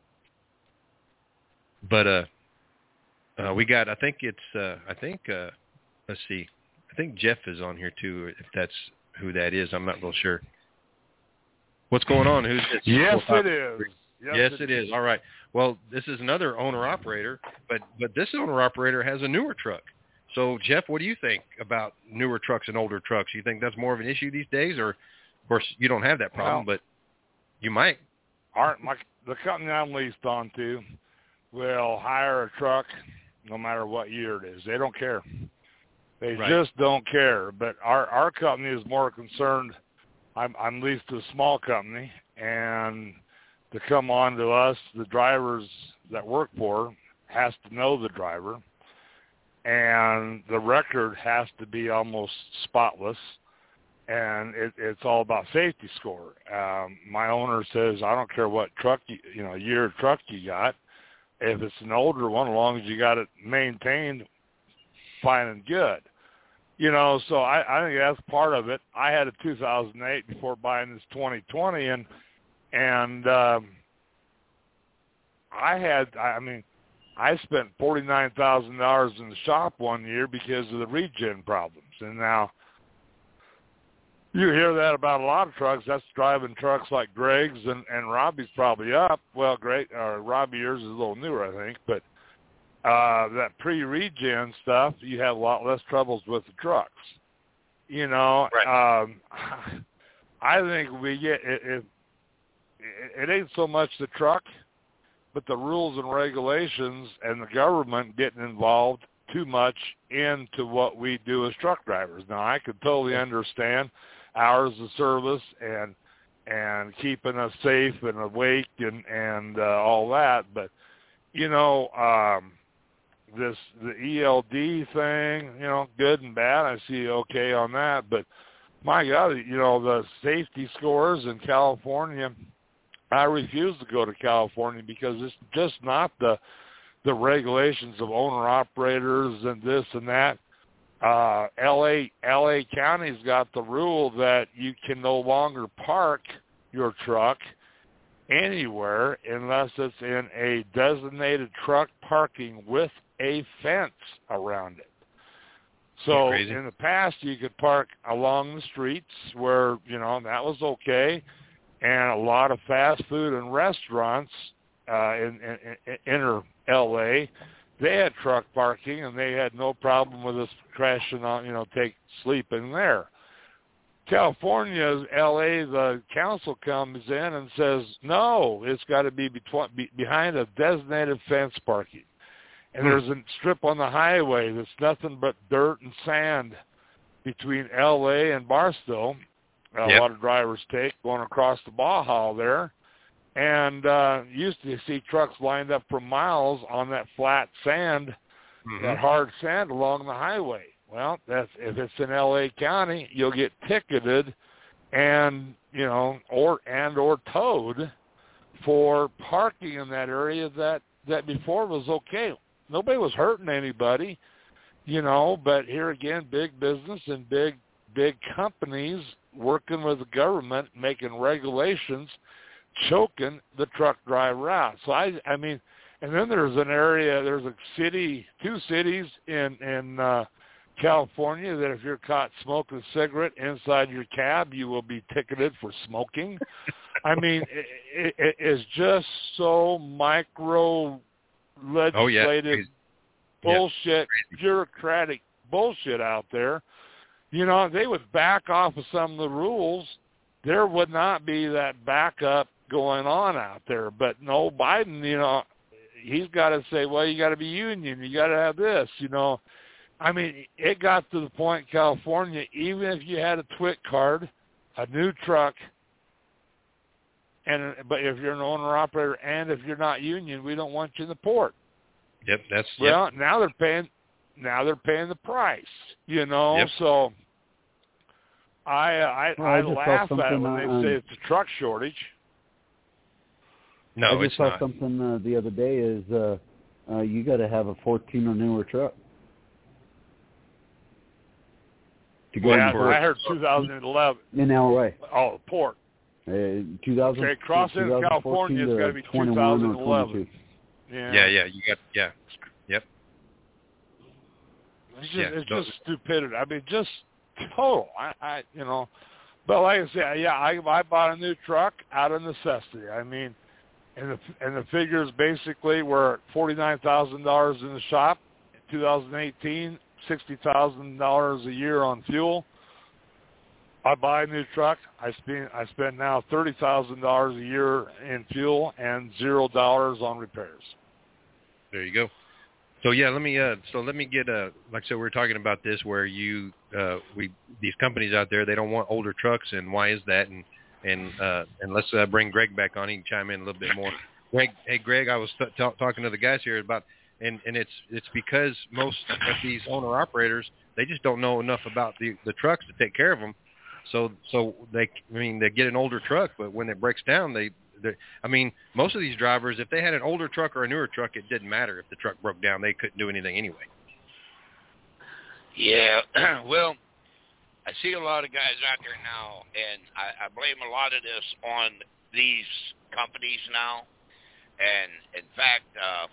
But we got, let's see. I think Jeff is on here too, if that's who that is. I'm not real sure. What's going on? Who's this? Yes, it is. Yes, it is. All right. Well, this is another owner-operator, but this owner-operator has a newer truck. So, Jeff, what do you think about newer trucks and older trucks? You think that's more of an issue these days? Or, of course, you don't have that problem, but you might. The company I'm leased on to will hire a truck no matter what year it is. They don't care. They just don't care. But our company is more concerned. I'm leased to a small company, and to come on to us, the drivers that work for has to know the driver, and the record has to be almost spotless, and it's all about safety score. My owner says, I don't care what truck, year truck you got. If it's an older one, as long as you got it maintained, fine and good. So I think that's part of it. I had a 2008 before buying this 2020, and I spent $49,000 in the shop one year because of the regen problems. And now you hear that about a lot of trucks. That's driving trucks like Greg's and Robbie's probably up. Well, Robbie, yours is a little newer, I think, but that pre-regen stuff, you have a lot less troubles with the trucks. Right. I think we get it ain't so much the truck, but the rules and regulations and the government getting involved too much into what we do as truck drivers. Now, I could totally understand hours of service and keeping us safe and awake and all that, but the ELD thing, good and bad. I see okay on that, but my God, the safety scores in California, I refuse to go to California because it's just not the regulations of owner operators and this and that. LA County's got the rule that you can no longer park your truck anywhere unless it's in a designated truck parking with a fence around it. So in the past, you could park along the streets where, that was okay. And a lot of fast food and restaurants in inner L.A., they had truck parking, and they had no problem with us crashing on, sleeping there. California's L.A., the council comes in and says, no, it's got to be behind a designated fence parking. And there's a strip on the highway that's nothing but dirt and sand between L.A. and Barstow. A lot of drivers take going across the Baja there. And used to see trucks lined up for miles on that flat sand, that hard sand along the highway. Well, if it's in L.A. County, you'll get ticketed and, or towed for parking in that area that before was okay. Nobody was hurting anybody, but here again, big business and big companies working with the government, making regulations, choking the truck driver out. So I mean, and then there's two cities in California that if you're caught smoking a cigarette inside your cab, you will be ticketed for smoking. I mean, it is just so micro legislative bullshit, bureaucratic bullshit out there. They would back off of some of the rules. There would not be that backup going on out there. But no, Biden, he's got to say, well, you got to be union. You got to have this, I mean, it got to the point in California, even if you had a TWIC card, a new truck, but if you're an owner-operator and if you're not union, we don't want you in the port. Yep, Well, now they're paying the price, you know. Yep. So I laugh at it when they say it's a truck shortage. No, I just saw something the other day is you got to have a 14 or newer truck. Yeah, I heard 2011 in LA. Oh, port. 2000. Okay, crossing California has got to be 2011. Yeah. You got Yep. It's just stupidity. I mean, just total. I you know, but like I said, yeah, I bought a new truck out of necessity. I mean, and the figures basically were $49,000 in the shop in 2018, $60,000 a year on fuel. I buy a new truck. I spend now $30,000 a year in fuel and $0 on repairs. There you go. So yeah, let me get like I said, we're talking about this where these companies out there, they don't want older trucks, and why is that? And let's bring Greg back on. He can chime in a little bit more. Greg, I was talking to the guys here about, and it's because most of these owner operators, they just don't know enough about the trucks to take care of them. So they get an older truck, but when it breaks down, most of these drivers, if they had an older truck or a newer truck, it didn't matter if the truck broke down. They couldn't do anything anyway. Yeah, well, I see a lot of guys out there now, and I blame a lot of this on these companies now. And, in fact,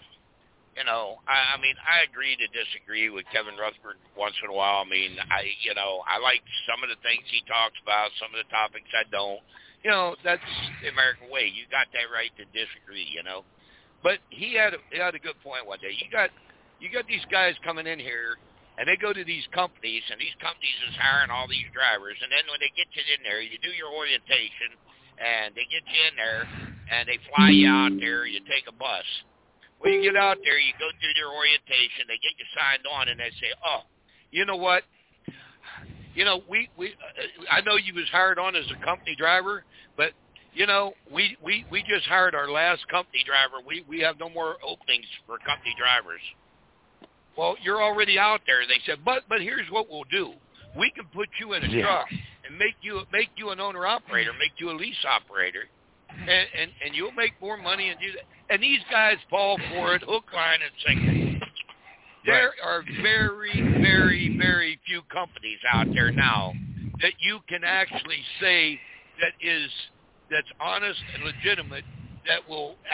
I agree to disagree with Kevin Rutherford once in a while. I mean, I like some of the things he talks about, some of the topics I don't. You know, that's the American way. You got that right to disagree, you know. But he had a good point one day. You got these guys coming in here, and they go to these companies, and these companies is hiring all these drivers. And then when they get you in there, you do your orientation, and they get you in there, and they fly you out there. You take a bus. When you get out there, you go through their orientation. They get you signed on, and they say, "Oh, you know what? You know, I know you was hired on as a company driver, but you know, we just hired our last company driver. We have no more openings for company drivers." Well, you're already out there. They said, but here's what we'll do. We can put you in a truck and make you an owner operator, make you a lease operator, and you'll make more money and do that. And these guys fall for it, hook, line, and sinker. There are very, very, very few companies out there now that you can actually say that's honest and legitimate, that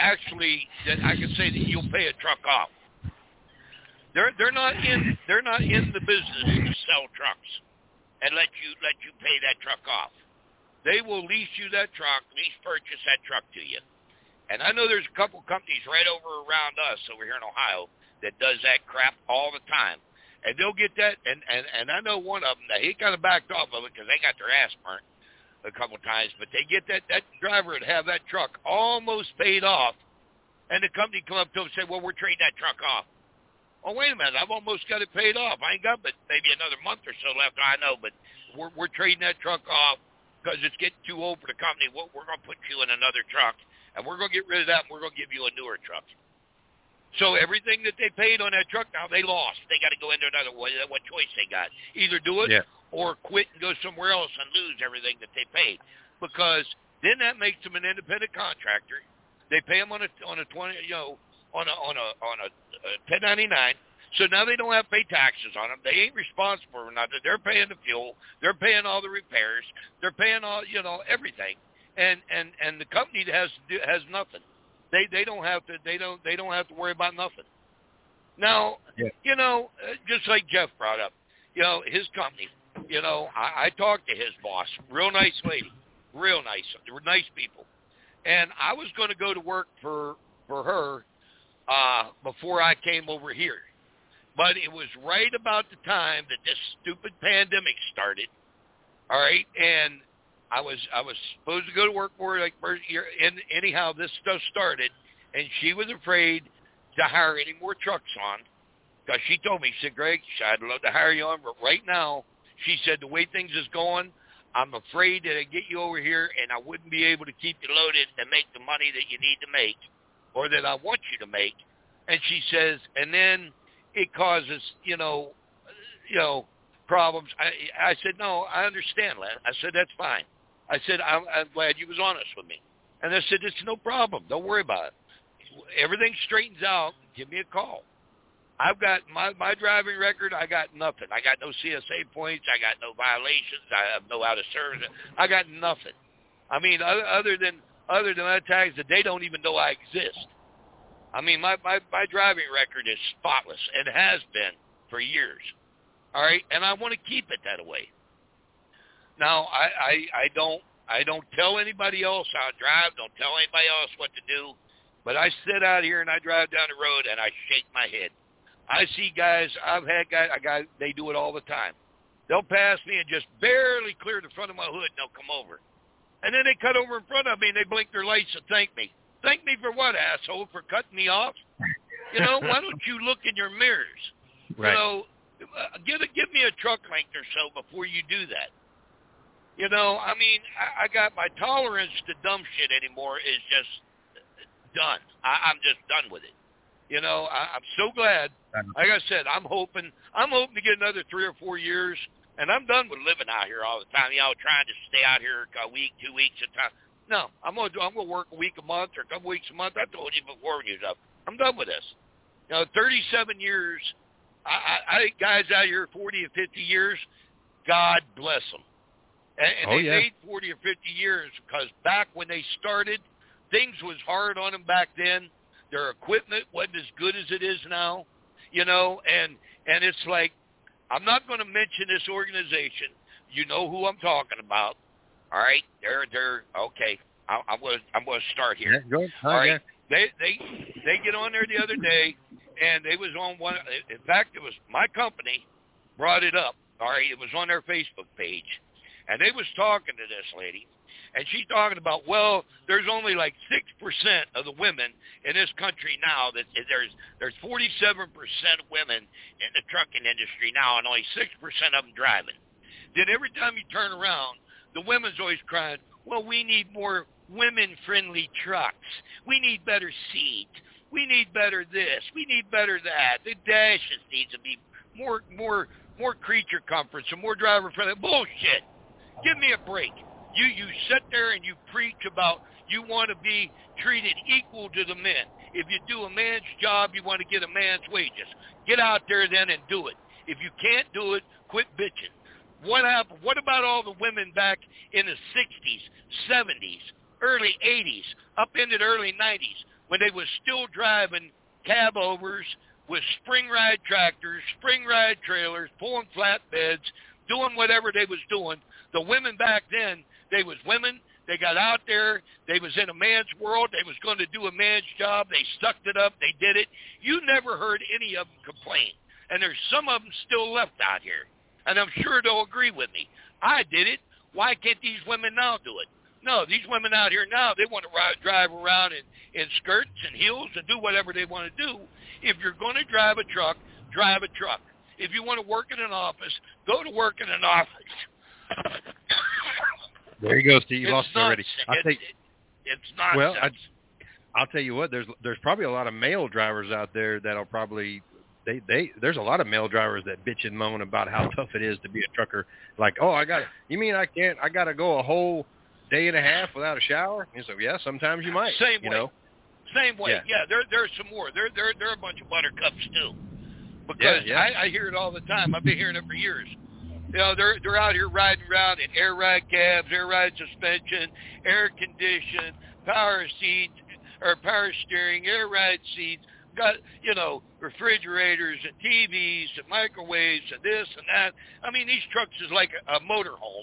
I can say that you'll pay a truck off. They're not in the business to sell trucks and let you pay that truck off. They will lease you that truck, lease purchase that truck to you. And I know there's a couple companies right over around us over here in Ohio that does that crap all the time. And they'll get that, and I know one of them, that he kind of backed off of it because they got their ass burnt a couple times, but they get that driver would have that truck almost paid off, and the company come up to him and say, "Well, we're trading that truck off." Oh, wait a minute, I've almost got it paid off. I ain't got but maybe another month or so left. I know, but we're trading that truck off because it's getting too old for the company. We're going to put you in another truck, and we're going to get rid of that, and we're going to give you a newer truck. So everything that they paid on that truck, now they lost. They got to go into another one. What choice they got? Either do it or quit and go somewhere else and lose everything that they paid, because then that makes them an independent contractor. They pay them on a 1099. So now they don't have to pay taxes on them. They ain't responsible for nothing. They're paying the fuel. They're paying all the repairs. They're paying all everything. And the company has nothing. They don't have to worry about nothing. Now, just like Jeff brought up, his company. I talked to his boss, real nice lady, real nice. They were nice people, and I was going to go to work for her before I came over here. But it was right about the time that this stupid pandemic started. All right, and I was supposed to go to work for her like first year, and anyhow this stuff started, and she was afraid to hire any more trucks on Because she told me, she said, Greg, I'd love to hire you on, but right now, she said, the way things is going, I'm afraid that I get you over here and I wouldn't be able to keep you loaded and make the money that you need to make or that I want you to make. And she says, and then it causes, problems. I said, no, I understand, Len. I said, that's fine. I said, I'm glad you was honest with me. And I said, it's no problem. Don't worry about it. Everything straightens out. Give me a call. I've got my driving record. I got nothing. I got no CSA points. I got no violations. I have no out of service. I got nothing. I mean, other than my tags that they don't even know I exist. I mean, my driving record is spotless and has been for years. All right, and I want to keep it that way. Now, I don't tell anybody else how to drive. Don't tell anybody else what to do. But I sit out here and I drive down the road and I shake my head. I see guys, I've had guys, they do it all the time. They'll pass me and just barely clear the front of my hood and they'll come over. And then they cut over in front of me and they blink their lights and thank me. Thank me for what, asshole? For cutting me off? Why don't you look in your mirrors? Right. Give me a truck length or so before you do that. I got my tolerance to dumb shit anymore is just done. I'm just done with it. I'm so glad. Like I said, I'm hoping to get another 3 or 4 years, and I'm done with living out here all the time. Trying to stay out here a week, 2 weeks at a time. No, I'm gonna work a week a month or a couple weeks a month. I told you before you up. I'm done with this. 37 years. I guys out here 40 and 50 years. God bless them. And they made 40 or 50 years because back when they started, things was hard on them back then. Their equipment wasn't as good as it is now, and it's like, I'm not going to mention this organization. You know who I'm talking about. All right. They're okay. I'm going to start here. Yeah, go. All right. They get on there the other day and they was on one. In fact, it was my company brought it up. All right. It was on their Facebook page and they was talking to this lady. And she's talking about, well, there's only like 6% of the women in this country now that there's 47% of women in the trucking industry now and only 6% of them driving. Then every time you turn around, the women's always crying, well, we need more women-friendly trucks. We need better seats. We need better this. We need better that. The dashes needs to be more creature comforts and more driver-friendly. Bullshit. Give me a break. You sit there and you preach about you want to be treated equal to the men. If you do a man's job, you want to get a man's wages. Get out there then and do it. If you can't do it, quit bitching. What happened? What about all the women back in the 60s, 70s, early 80s, up into the early 90s when they was still driving cab overs with spring ride tractors, spring ride trailers, pulling flatbeds, doing whatever they was doing? The women back then, they was women. They got out there. They was in a man's world. They was going to do a man's job. They sucked it up. They did it. You never heard any of them complain. And there's some of them still left out here. And I'm sure they'll agree with me. I did it. Why can't these women now do it? No, these women out here now, they want to drive around in skirts and heels and do whatever they want to do. If you're going to drive a truck, drive a truck. If you want to work in an office, go to work in an office. There you go, Steve. You lost it already. It's nonsense. Well, I'll tell you what. There's probably a lot of male drivers out there that'll probably there's a lot of male drivers that bitch and moan about how tough it is to be a trucker. Like, oh, I got to go a whole day and a half without a shower? And so yeah, sometimes you might. Same way. Same way. Yeah. There's some more. They're a bunch of buttercups too. Because I hear it all the time. I've been hearing it for years. They're out here riding around in air ride cabs, air ride suspension, air conditioned, power seats or power steering, air ride seats, got, refrigerators and TVs and microwaves and this and that. I mean, these trucks is like a motorhome,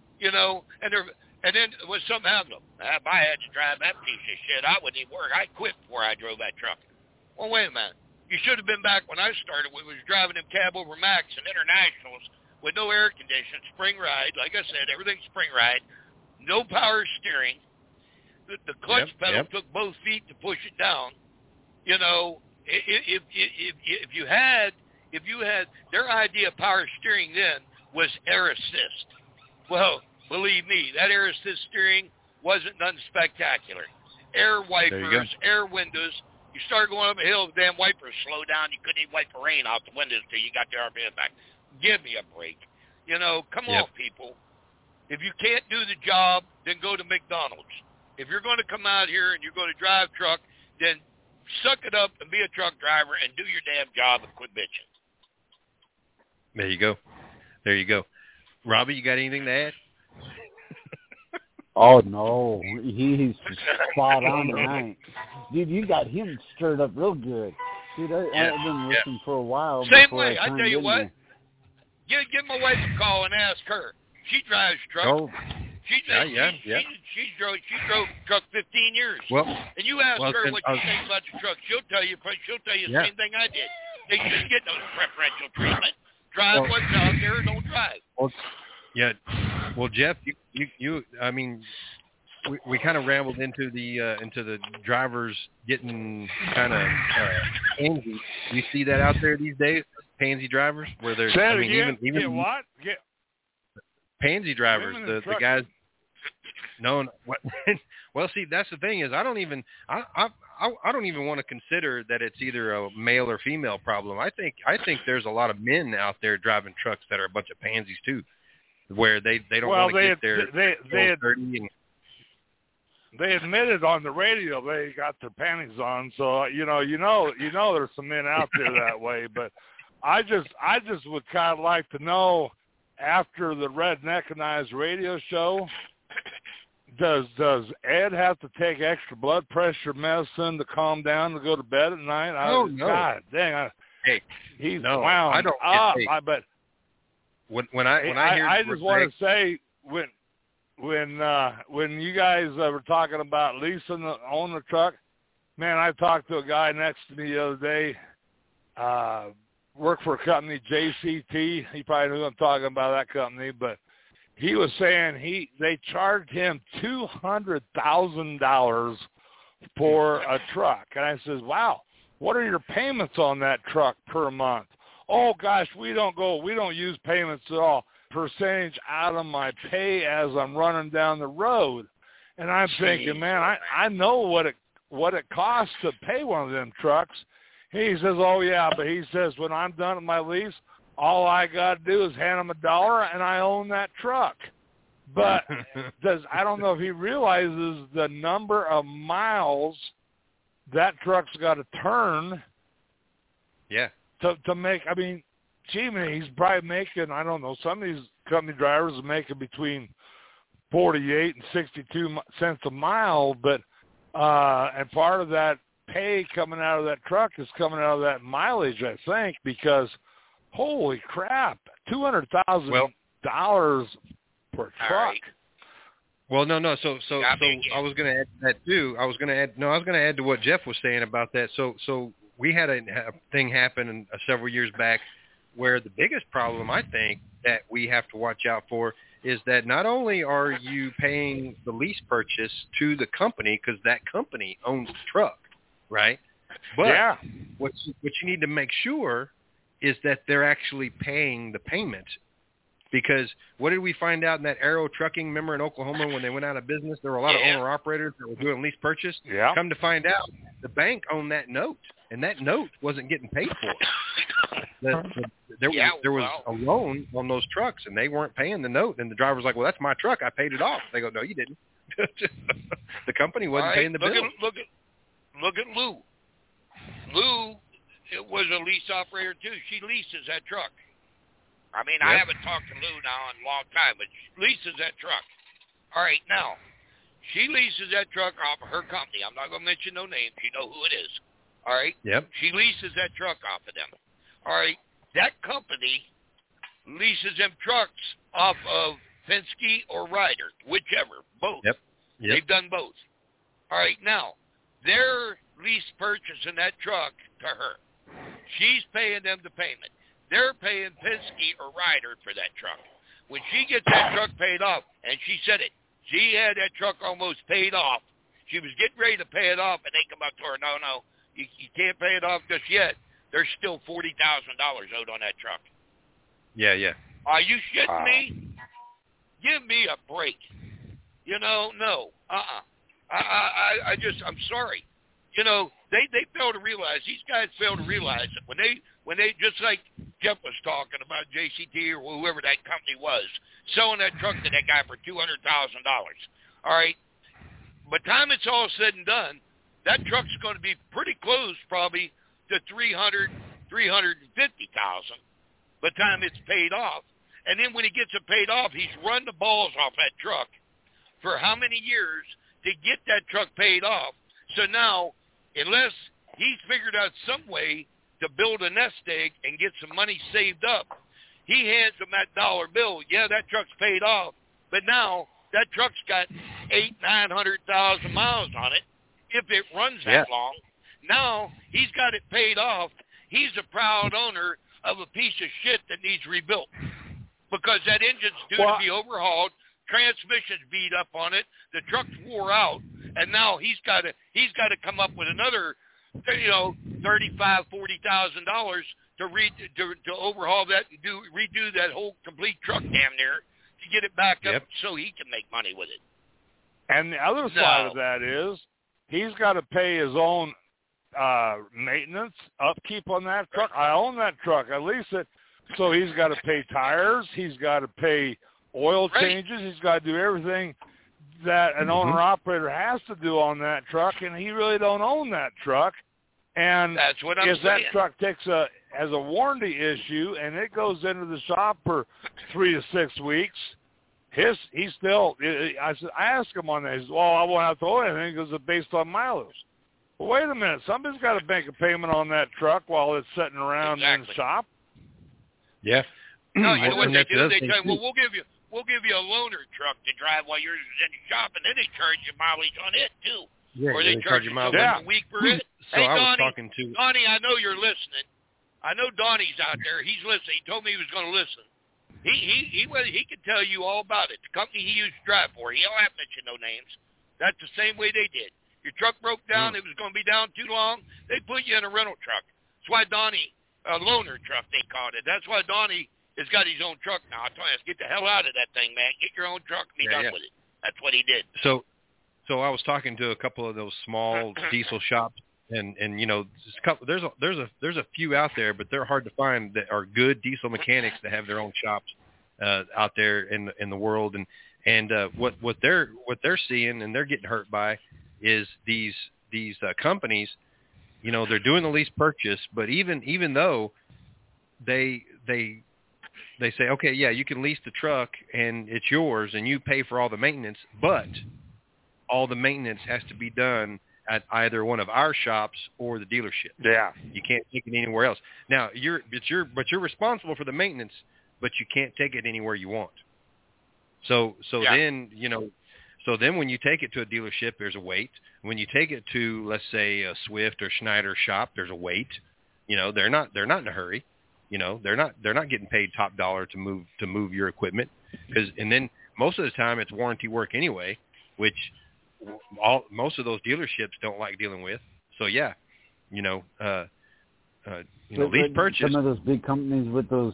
and then when something happened, if I had to drive that piece of shit, I wouldn't even work. I quit before I drove that truck. Well, wait a minute. You should have been back when I started. We was driving them cab over Max and Internationals with no air conditioning, spring ride. Like I said, everything's spring ride. No power steering. The clutch pedal took both feet to push it down. If you had if you had their idea of power steering then was air assist. Well, believe me, that air assist steering wasn't nothing spectacular. Air wipers, air windows. You start going up a hill, the damn wipers slow down. You couldn't even wipe the rain off the windows till you got the RPM back. Give me a break. You know, come on, people. If you can't do the job, then go to McDonald's. If you're going to come out here and you're going to drive truck, then suck it up and be a truck driver and do your damn job and quit bitching. There you go. There you go. Robbie, you got anything to add? Oh, no. He's spot on tonight. Dude, you got him stirred up real good. Dude, I've been listening for a while. Same way. I tell you what. Give my wife a call and ask her. She drives truck. Oh. She drove truck 15 years. Well, and you ask her what she thinks about your truck. She'll tell you the same thing I did. They should get no preferential treatment. Drive what's out there or don't drive. Well, Jeff, you I mean, we kind of rambled into the drivers getting kind of pansy. Do you see that out there these days? Pansy drivers, where they're even what? Pansy drivers, the guys. No, well, see, that's the thing is I don't even want to consider that it's either a male or female problem. I think there's a lot of men out there driving trucks that are a bunch of pansies too, where they don't want to get their they admitted on the radio they got their panties on, so you know there's some men out there that way. But I just would kind of like to know, after the Redneckanized radio show, does Ed have to take extra blood pressure medicine to calm down to go to bed at night? No. God dang, he's wound I don't, up. hey, But when I hear, I just want to say when you guys were talking about leasing own the truck, man, I talked to a guy next to me the other day. Worked for a company, JCT. He probably knew I'm talking about, that company, but he was saying they charged him $200,000 for a truck. And I says, wow, what are your payments on that truck per month? Oh gosh, we don't use payments at all. Percentage out of my pay as I'm running down the road. And I'm thinking, man, I know what it costs to pay one of them trucks. He says, oh, yeah, but he says, when I'm done with my lease, all I got to do is hand him $1 and I own that truck. But I don't know if he realizes the number of miles that truck's got to turn to make, I mean, gee, man, he's probably making, I don't know, some of these company drivers are making between 48 and 62 cents a mile, but and part of that pay coming out of that truck is coming out of that mileage, I think, because holy crap, $200,000 per truck. Right. Well, no. So I was going to add to that too. I was going to add to what Jeff was saying about that. So we had a thing happen several years back where the biggest problem I think that we have to watch out for is that not only are you paying the lease purchase to the company because that company owns the truck, right? But what you need to make sure is that they're actually paying the payment. Because what did we find out in that Arrow Trucking, remember in Oklahoma when they went out of business, there were a lot of owner-operators that were doing lease purchase? Yeah. Come to find out, the bank owned that note, and that note wasn't getting paid for. There was a loan on those trucks, and they weren't paying the note. And the driver's like, well, that's my truck. I paid it off. They go, no, you didn't. The company wasn't paying the bill. Look at Lou. Lou was a lease operator, too. She leases that truck. I mean, I haven't talked to Lou now in a long time, but she leases that truck. All right, now, she leases that truck off of her company. I'm not going to mention no names. You know who it is. All right? Yep. She leases that truck off of them. All right? That company leases them trucks off of Penske or Ryder, whichever, both. Yep. They've done both. All right, now, they're lease purchasing that truck to her. She's paying them the payment. They're paying Penske or Ryder for that truck. When she gets that truck paid off, and she said it, she had that truck almost paid off. She was getting ready to pay it off, and they come up to her, no, you can't pay it off just yet. there's still $40,000 owed on that truck. Yeah, yeah. Are you shitting me? Give me a break. No. I'm sorry. They fail to realize, these guys fail to realize that when they just like Jeff was talking about JCT or whoever that company was, selling that truck to that guy for $200,000. All right. By the time it's all said and done, that truck's going to be pretty close probably to $350,000 by the time it's paid off. And then when he gets it paid off, he's run the balls off that truck for how many years to get that truck paid off. So now, unless he's figured out some way to build a nest egg and get some money saved up, he hands him that dollar bill. Yeah, that truck's paid off, but now that truck's got 800,000-900,000 miles on it, if it runs that long. Now he's got it paid off. He's a proud owner of a piece of shit that needs rebuilt because that engine's due to be overhauled. Transmission's beat up on it. The truck's wore out, and now he's got to come up with another, $35,000-$40,000 to overhaul that and redo that whole complete truck damn near to get it back up so he can make money with it. And the other side of that is he's got to pay his own maintenance, upkeep on that truck. I own that truck. I lease it. So he's got to pay tires. He's got to pay oil changes. He's got to do everything that an owner-operator has to do on that truck, and he really don't own that truck. And that's what I'm saying. If that truck has a warranty issue and it goes into the shop for 3 to 6 weeks, I asked him on that. He says, well, I won't have to owe anything because it's based on mileage. Well, wait a minute. Somebody's got to make a payment on that truck while it's sitting around in the shop. Yeah. No, you know what they do? They tell you, well, we'll give you a loaner truck to drive while you're in the shop, and then they charge you mileage on it too. Yeah, or they charge you mileage a week for it. So hey, I was Donnie, talking to Donnie, I know you're listening. I know Donnie's out there. He's listening. He told me he was going to listen. He can tell you all about it. The company he used to drive for, he'll have to mention no names. That's the same way they did. Your truck broke down. It was going to be down too long. They put you in a rental truck. That's why Donnie, a loaner truck, they called it. That's why Donnie has got his own truck now. I told him, get the hell out of that thing, man. Get your own truck and be done with it. That's what he did. So I was talking to a couple of those small diesel shops, and there's a few out there, but they're hard to find that are good diesel mechanics that have their own shops out there in the world. And what they're seeing and they're getting hurt by is these companies, they're doing the lease purchase, but even though they say, okay, yeah, you can lease the truck and it's yours and you pay for all the maintenance, but all the maintenance has to be done at either one of our shops or the dealership. Yeah. You can't take it anywhere else. Now, you're responsible for the maintenance, but you can't take it anywhere you want. So then when you take it to a dealership, there's a wait. When you take it to, let's say, a Swift or Schneider shop, there's a wait. They're not in a hurry. They're not getting paid top dollar to move your equipment, and then most of the time it's warranty work anyway, which most of those dealerships don't like dealing with. So yeah, lease purchase. Some of those big companies with those,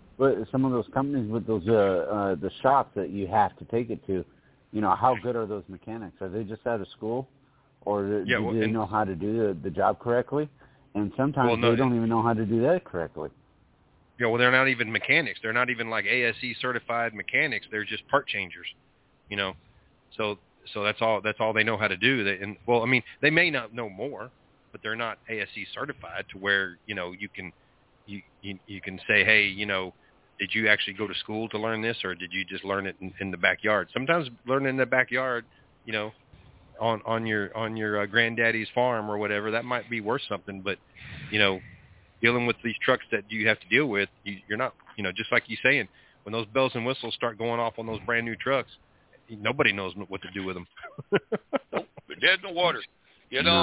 the shops that you have to take it to, how good are those mechanics? Are they just out of school, or do they know how to do the job correctly? And sometimes they don't even know how to do that correctly. Yeah, well, they're not even mechanics. They're not even like ASE certified mechanics. They're just part changers, So that's all they know how to do. They may not know more, but they're not ASE certified to where you can say, hey, did you actually go to school to learn this, or did you just learn it in the backyard? Sometimes learning in the backyard, on your granddaddy's farm or whatever, that might be worth something. But dealing with these trucks that you have to deal with, you're not, just like you saying, when those bells and whistles start going off on those brand new trucks, nobody knows what to do with them. Nope, they're dead in the water. I did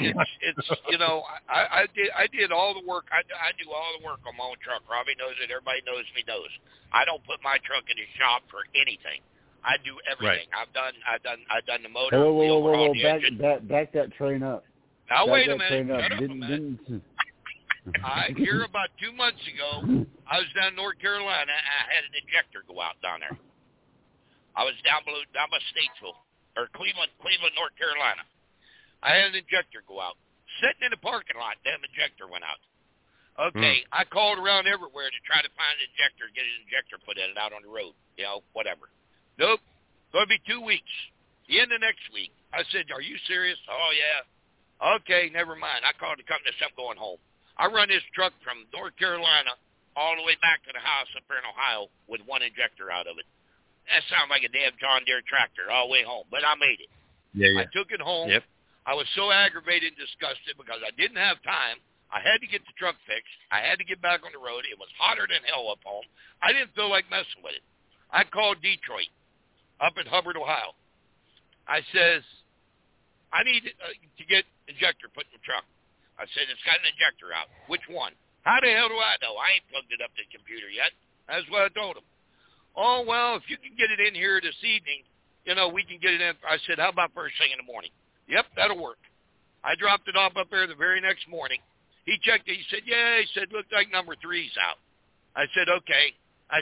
all the work. I do all the work on my own truck. Robbie knows it. Everybody knows me knows. I don't put my truck in the shop for anything. I do everything. Right. I've done the motor. Whoa. Back that train up. Now wait a minute. Shut up a minute. Here about 2 months ago, I was down in North Carolina. I had an injector go out down there. I was down by Statesville, or Cleveland, North Carolina. I had an injector go out. Sitting in the parking lot, damn injector went out. Okay, I called around everywhere to try to find an injector, get an injector put in it out on the road, whatever. Nope, going to be 2 weeks. The end of next week. I said, are you serious? Oh, yeah. Okay, never mind. I called the company and said, I'm going home. I run this truck from North Carolina all the way back to the house up there in Ohio with one injector out of it. That sounds like a damn John Deere tractor all the way home, but I made it. Yeah. I took it home. Yep. I was so aggravated and disgusted because I didn't have time. I had to get the truck fixed. I had to get back on the road. It was hotter than hell up home. I didn't feel like messing with it. I called Detroit up in Hubbard, Ohio. I says, I need to get injector put in the truck. I said, it's got an injector out. Which one? How the hell do I know? I ain't plugged it up to the computer yet. That's what I told him. Oh, well, if you can get it in here this evening, we can get it in. I said, how about first thing in the morning? Yep, that'll work. I dropped it off up there the very next morning. He checked it. He said, yeah. He said, looked like number 3's out. I said, okay.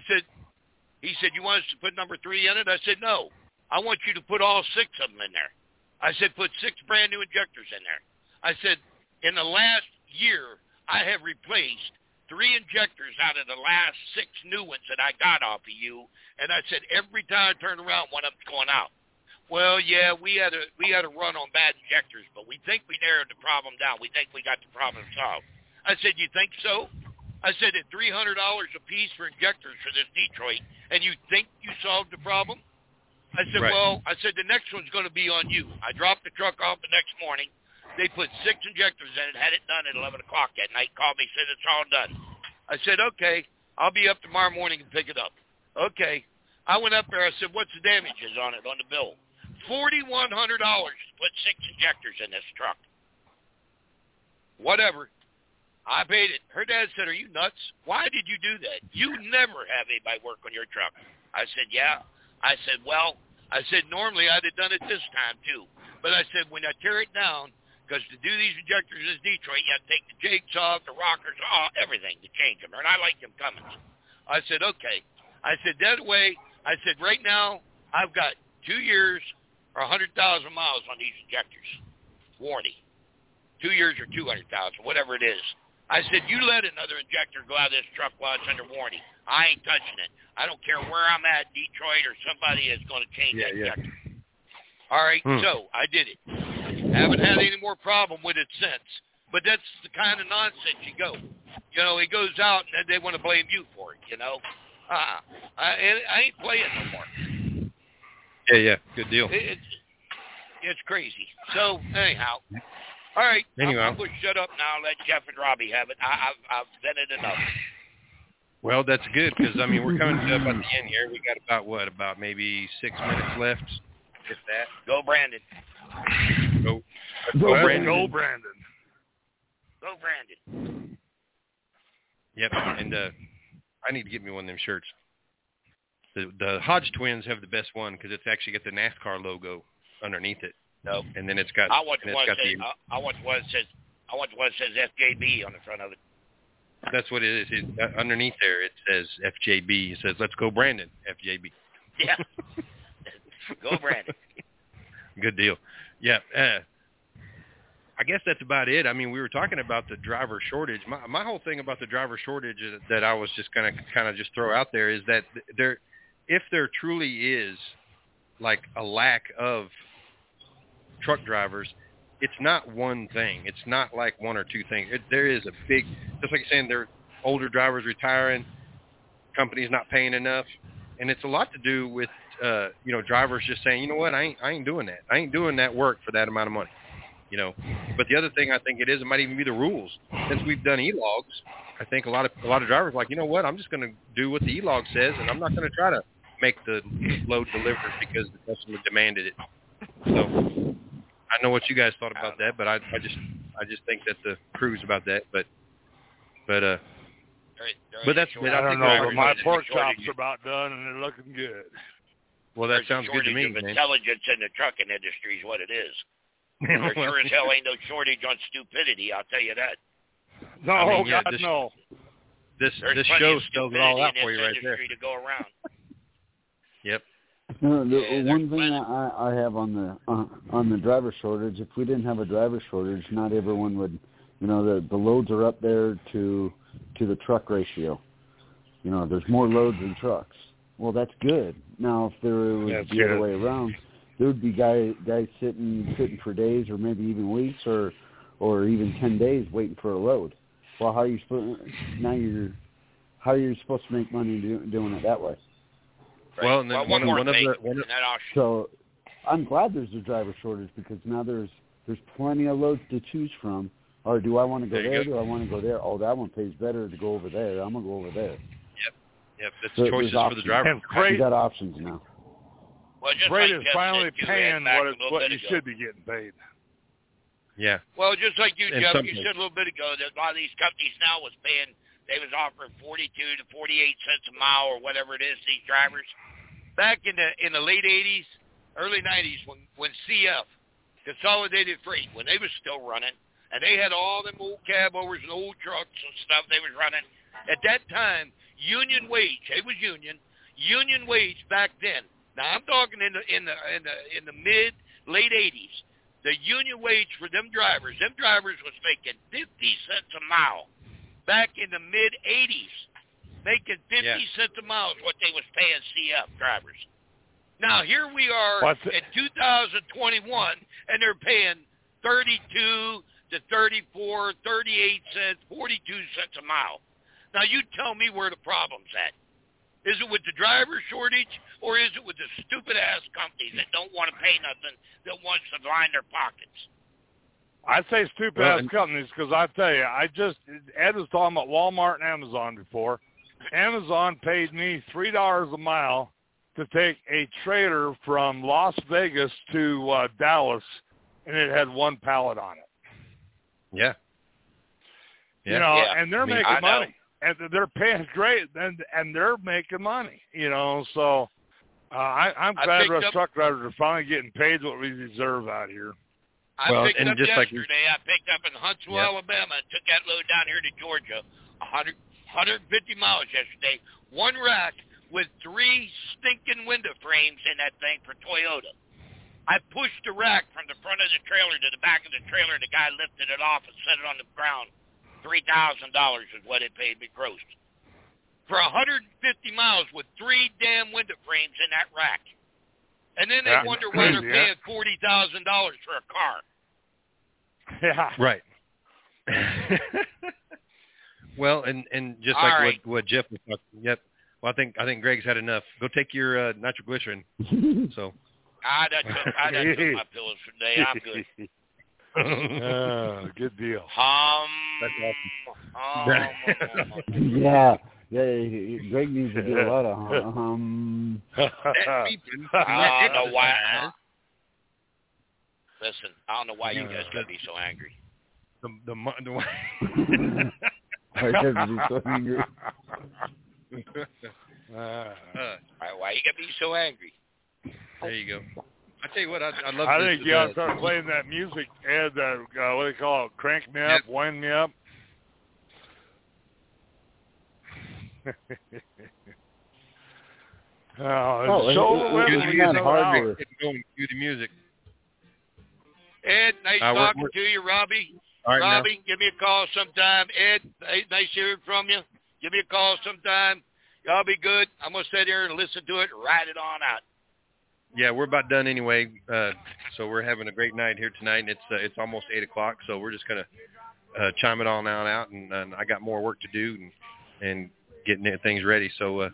He said, you want us to put number 3 in it? I said, no. I want you to put all 6 of them in there. I said, put 6 brand new injectors in there. I said, in the last year, I have replaced 3 injectors out of the last 6 new ones that I got off of you. And I said, every time I turn around, one of them's going out. Well, yeah, we had a run on bad injectors, but we think we narrowed the problem down. We think we got the problem solved. I said, you think so? I said, at $300 a piece for injectors for this Detroit, and you think you solved the problem? I said, right. Well, the next one's going to be on you. I dropped the truck off the next morning. They put 6 injectors in it, had it done at 11 o'clock that night, called me, said it's all done. I said, okay, I'll be up tomorrow morning and pick it up. Okay. I went up there. I said, what's the damages on it on the bill? $4,100 to put 6 injectors in this truck. Whatever. I paid it. Her dad said, are you nuts? Why did you do that? You never have anybody work on your truck. I said, yeah. I said, well, normally I'd have done it this time too. But I said, when I tear it down, because to do these injectors in Detroit, you have to take the jakes off, the rockers, everything to change them. And I like them Cummins. I said, okay. I said, that way, right now, I've got 2 years or 100,000 miles on these injectors. Warranty. 2 years or 200,000, whatever it is. I said, you let another injector go out of this truck while it's under warranty. I ain't touching it. I don't care where I'm at, Detroit, or somebody is going to change that injector. All right, so I did it. Haven't had any more problem with it since. But that's the kind of nonsense you go. It goes out, and then they want to blame you for it, I ain't playing no more. Yeah, good deal. It's crazy. So, anyhow. All right, anyway. I'm going to shut up now and let Jeff and Robbie have it. I've vented enough. Well, that's good because, we're coming to about the end here. We got about maybe 6 minutes left, if that. Go, Brandon. Go Brandon. Go, Brandon. Yep, and I need to get me one of them shirts. The Hodge twins have the best one because it's actually got the NASCAR logo underneath it. No. And then it's got. I want the one that says FJB on the front of it. That's what it is. Underneath there, it says FJB. It says, "Let's go, Brandon." FJB. Yeah. Go, Brandon. Good deal. Yeah. I guess that's about it. We were talking about the driver shortage. My whole thing about the driver shortage that I was just going to kind of just throw out there is that if there truly is like a lack of truck drivers, it's not one thing. It's not like one or two things. There is a big, just like you're saying, there are older drivers retiring, companies not paying enough, and it's a lot to do with drivers just saying, you know what, I ain't doing that. I ain't doing that work for that amount of money. But the other thing I think it might even be the rules. Since we've done e-logs, I think a lot of drivers are like, you know what, I'm just going to do what the e-log says, and I'm not going to try to make the load delivered because the customer demanded it. So I know what you guys thought about that, but I just think that the crew's about that. But that's. I don't know, but my pork chops are about done, and they're looking good. Well, that sounds good to me, man. Intelligence in the trucking industry is what it is. There sure as hell ain't no shortage on stupidity, I'll tell you that. No, I mean, God, no. This There's show plenty of spells it all out stupidity for in you this right there. industry to go around. Yep. No, the Yeah, one thing there's I have on the driver shortage, if we didn't have a driver shortage, not everyone would, the loads are up there to the truck ratio. There's more loads than trucks. Well, that's good. Now, if there was the other way around, there would be guys sitting for days or maybe even weeks or even 10 days waiting for a load. Well, how are you supposed to make money doing it that way? Right. Well, and then one of the So I'm glad there's a driver shortage because now there's plenty of loads to choose from. Or do I want to go there? Do I want to go there? Oh, that one pays better to go over there. I'm going to go over there. Yep. That's choices for the driver. And freight, you got options now. Well, just freight like is Jeff finally said, paying what you ago. should be getting paid. Yeah. Well, just like you, And Jeff, some you places. said a little bit ago that a lot of these companies now was paying, they was offering 42 to 48 cents a mile or whatever it is, these drivers. Back in the late 80s, early 90s, when CF, Consolidated Freight, when they was still running, and they had all them old cab overs and old trucks and stuff they was running, at that time, union wage, it was union wage back then. Now I'm talking in the late 80s. The union wage for them drivers was making 50 cents a mile. Back in the mid 80s, making 50 cents a mile is what they was paying CF drivers. Now here we are in 2021, and they're paying 32 to 34, 38 cents, 42 cents a mile. Now you tell me where the problem's at. Is it with the driver shortage, or is it with the stupid-ass companies that don't want to pay nothing, that wants to line their pockets? I say stupid-ass companies because I tell you, Ed was talking about Walmart and Amazon before. Amazon paid me $3 a mile to take a trailer from Las Vegas to Dallas, and it had one pallet on it. Yeah. And they're making money. And they're paying great, and they're making money, So I'm glad us truck drivers are finally getting paid what we deserve out here. I picked up yesterday. I picked up in Huntsville, Alabama, and took that load down here to Georgia, 150 miles yesterday. One rack with 3 stinking window frames in that thing for Toyota. I pushed the rack from the front of the trailer to the back of the trailer, and the guy lifted it off and set it on the ground. $3,000 is what it paid me gross. For 150 miles with 3 damn window frames in that rack. And then they wonder why they're paying $40,000 for a car. Yeah. Right. Well, and just like what Jeff was talking. Yep. Well, I think Greg's had enough. Go take your nitroglycerin. So. I done took my pills for today. I'm good. Good deal. Yeah, Greg needs to do a lot of I don't know why. Listen, I don't know why you guys gotta be so angry. I gotta be so angry. Why you gotta be so angry? There you go. I tell you what, I love. I think you ought to start playing that music, Ed. What do they call it? Crank me up, wind me up. It's not hard to do the music. Ed, nice talking to you, Robbie. Right, Robbie, give me a call sometime. Ed, nice hearing from you. Give me a call sometime. Y'all be good. I'm gonna sit here and listen to it and ride it on out. Yeah, we're about done anyway. So we're having a great night here tonight, and it's almost 8:00. So we're just gonna chime it all out, and I got more work to do and getting things ready. So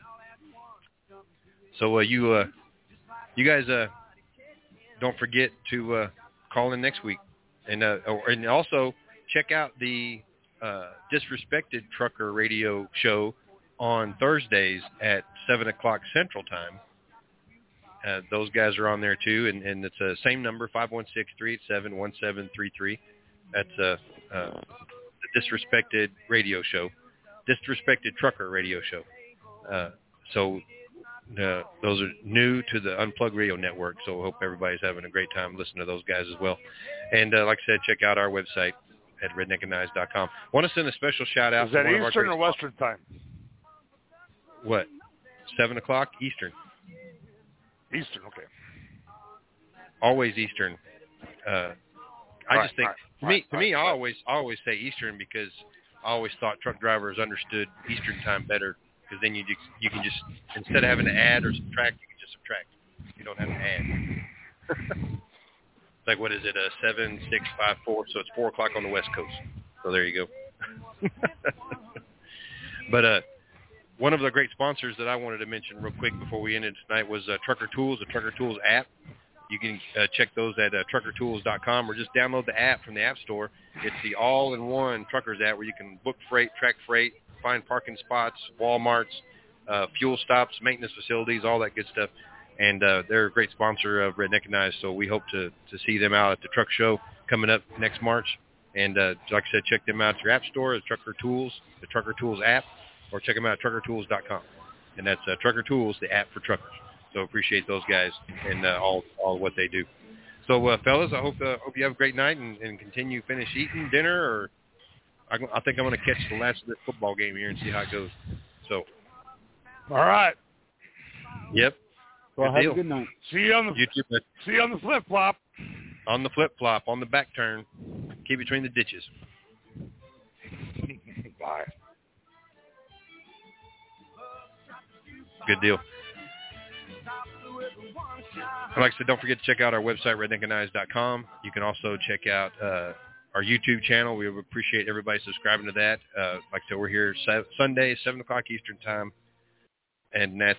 you guys don't forget to call in next week, and also check out the Disrespected Trucker Radio show on Thursdays at 7:00 Central Time. Those guys are on there too, and it's the same number, 516-387-1733. That's the Disrespected Radio show, Disrespected Trucker Radio show. So those are new to the Unplugged Radio Network, so I hope everybody's having a great time listening to those guys as well. And like I said, check out our website, at redneckandknives.com. Want to send a special shout out Is that to one of our Eastern or Western time? What? 7 o'clock Eastern. Eastern, okay. Always Eastern. I just think to me, I always say Eastern because I always thought truck drivers understood Eastern time better because then you can just instead of having to add or subtract, you can just subtract. You don't have to add. Like what is it? 7, 6, 5, 4. So it's 4 o'clock on the West Coast. So there you go. But one of the great sponsors that I wanted to mention real quick before we ended tonight was Trucker Tools, the Trucker Tools app. You can check those at truckertools.com or just download the app from the App Store. It's the all-in-one truckers app where you can book freight, track freight, find parking spots, Walmarts, fuel stops, maintenance facilities, all that good stuff. And they're a great sponsor of Redneck and Knives, so we hope to see them out at the truck show coming up next March. And like I said, check them out at your App Store, it's Trucker Tools, the Trucker Tools app, or check them out at truckertools.com. And that's Trucker Tools, the app for truckers. So appreciate those guys and all what they do. So, fellas, I hope you have a great night and continue finish eating dinner. Or I think I'm going to catch the last of this football game here and see how it goes. So, all right. Yep. Well, good have deal. a good night. See you on the flip flop. On the flip flop, on the back turn. Keep between the ditches. Bye. Good deal. And like I said, don't forget to check out our website, redneckandknives.com. You can also check out our YouTube channel. We would appreciate everybody subscribing to that. Like I said, we're here Sunday, 7 o'clock Eastern Time. And that's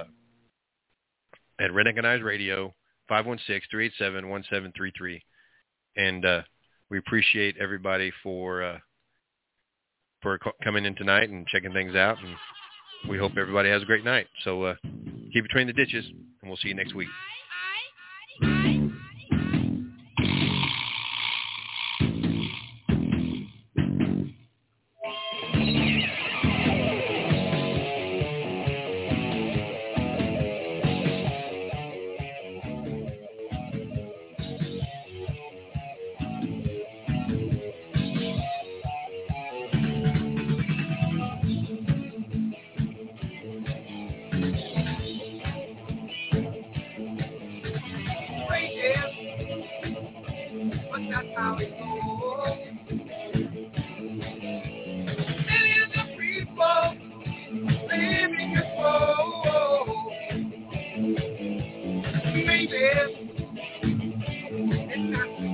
at Redneck and Knives Radio, 516-387-1733. And we appreciate everybody for coming in tonight and checking things out. And we hope everybody has a great night. So keep between the ditches, and we'll see you next week. It's not